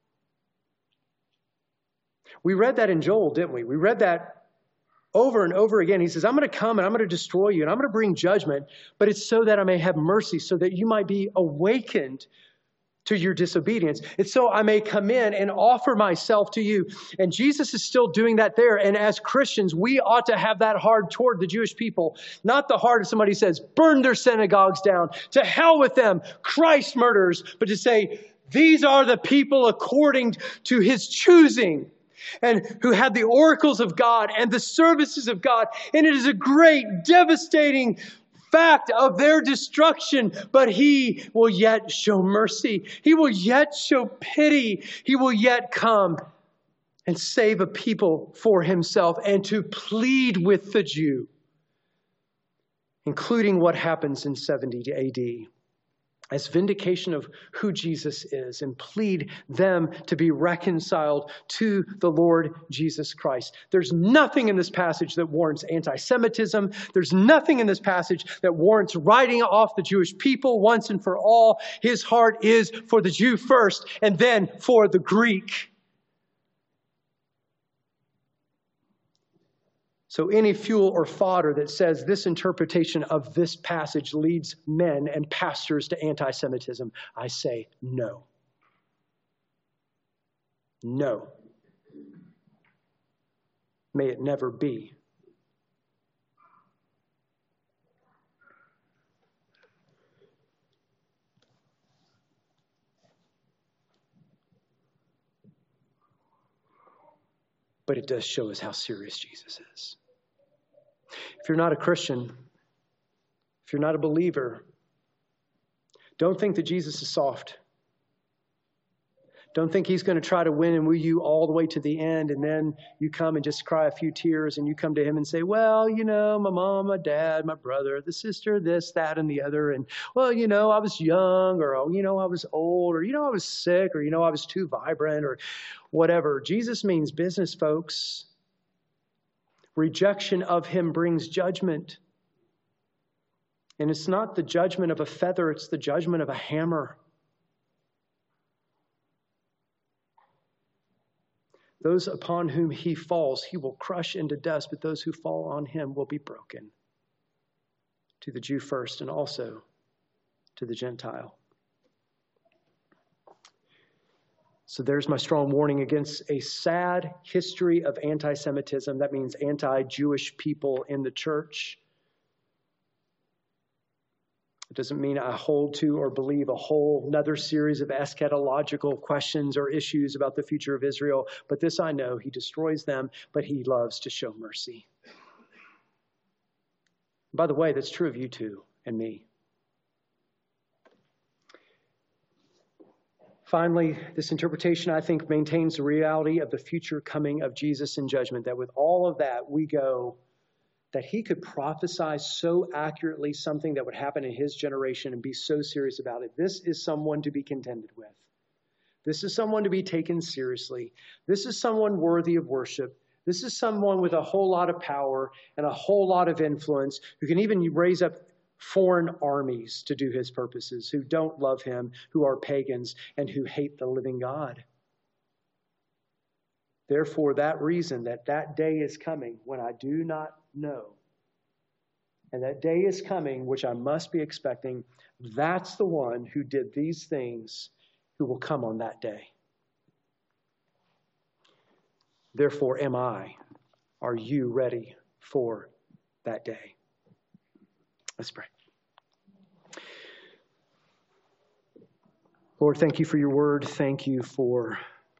We read that in Joel, didn't we? We read that over and over again. He says, I'm going to come and I'm going to destroy you and I'm going to bring judgment, but it's so that I may have mercy, so that you might be awakened to your disobedience. It's so I may come in and offer myself to you. And Jesus is still doing that there. And as Christians, we ought to have that heart toward the Jewish people. Not the heart of somebody who says, burn their synagogues down, to hell with them, Christ murderers, but to say, these are the people according to his choosing, and who had the oracles of God and the services of God. And it is a great, devastating fact of their destruction, but he will yet show mercy. He will yet show pity. He will yet come and save a people for himself and to plead with the Jew, including what happens in 70 AD. As vindication of who Jesus is, and plead them to be reconciled to the Lord Jesus Christ. There's nothing in this passage that warrants anti-Semitism. There's nothing in this passage that warrants writing off the Jewish people once and for all. His heart is for the Jew first, and then for the Greek. So any fuel or fodder that says this interpretation of this passage leads men and pastors to anti-Semitism, I say no. No. May it never be. But it does show us how serious Jesus is. If you're not a Christian, if you're not a believer, don't think that Jesus is soft. Don't think he's going to try to win and woo you all the way to the end, and then you come and just cry a few tears and you come to him and say, well, you know, my mom, my dad, my brother, the sister, this, that, and the other. And, well, you know, I was young, or, oh, you know, I was old, or, you know, I was sick, or, you know, I was too vibrant, or whatever. Jesus means business, folks. Rejection of him brings judgment. And it's not the judgment of a feather, it's the judgment of a hammer. Those upon whom he falls, he will crush into dust, but those who fall on him will be broken. To the Jew first, and also to the Gentile. So there's my strong warning against a sad history of anti-Semitism. That means anti-Jewish people in the church. It doesn't mean I hold to or believe a whole another series of eschatological questions or issues about the future of Israel. But this I know, he destroys them, but he loves to show mercy. By the way, that's true of you too and me. Finally, this interpretation, I think, maintains the reality of the future coming of Jesus in judgment, that with all of that, we go that he could prophesy so accurately something that would happen in his generation and be so serious about it. This is someone to be contended with. This is someone to be taken seriously. This is someone worthy of worship. This is someone with a whole lot of power and a whole lot of influence who can even raise up foreign armies to do his purposes, who don't love him, who are pagans, and who hate the living God. Therefore, that reason that day is coming when I do not know, and that day is coming which I must be expecting, that's the one who did these things who will come on that day. Therefore, are you ready for that day? Let's pray. Lord, thank you for your word. Thank you for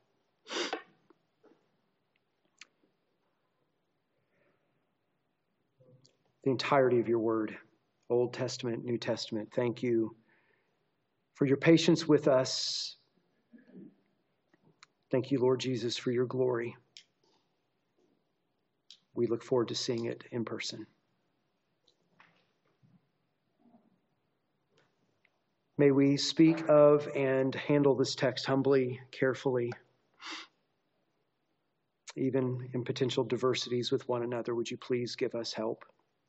the entirety of your word, Old Testament, New Testament. Thank you for your patience with us. Thank you, Lord Jesus, for your glory. we look forward to seeing it in person. May we speak of and handle this text humbly, carefully, even in potential diversities with one another. Would you please give us help?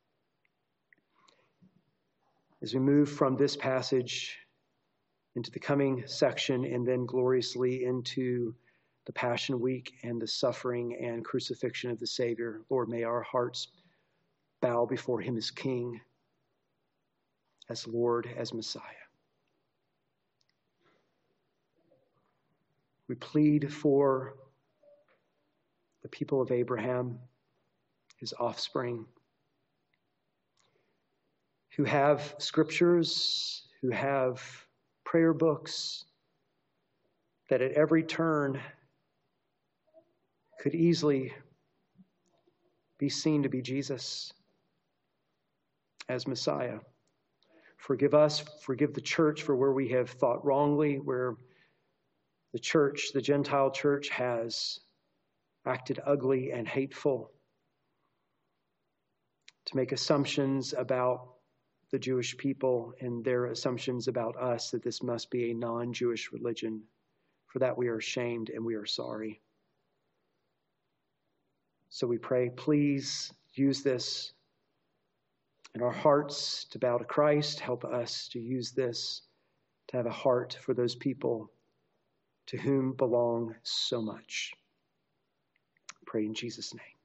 As we move from this passage into the coming section and then gloriously into the Passion Week and the suffering and crucifixion of the Savior, Lord, may our hearts bow before him as King, as Lord, as Messiah. We plead for the people of Abraham, his offspring, who have scriptures, who have prayer books that at every turn could easily be seen to be Jesus as Messiah. Forgive us, forgive the church for where we have thought wrongly, where the church, the Gentile church, has acted ugly and hateful, to make assumptions about the Jewish people and their assumptions about us, that this must be a non-Jewish religion. For that we are ashamed and we are sorry. So we pray, please use this in our hearts to bow to Christ. Help us to use this to have a heart for those people to whom belong so much. Pray in Jesus' name.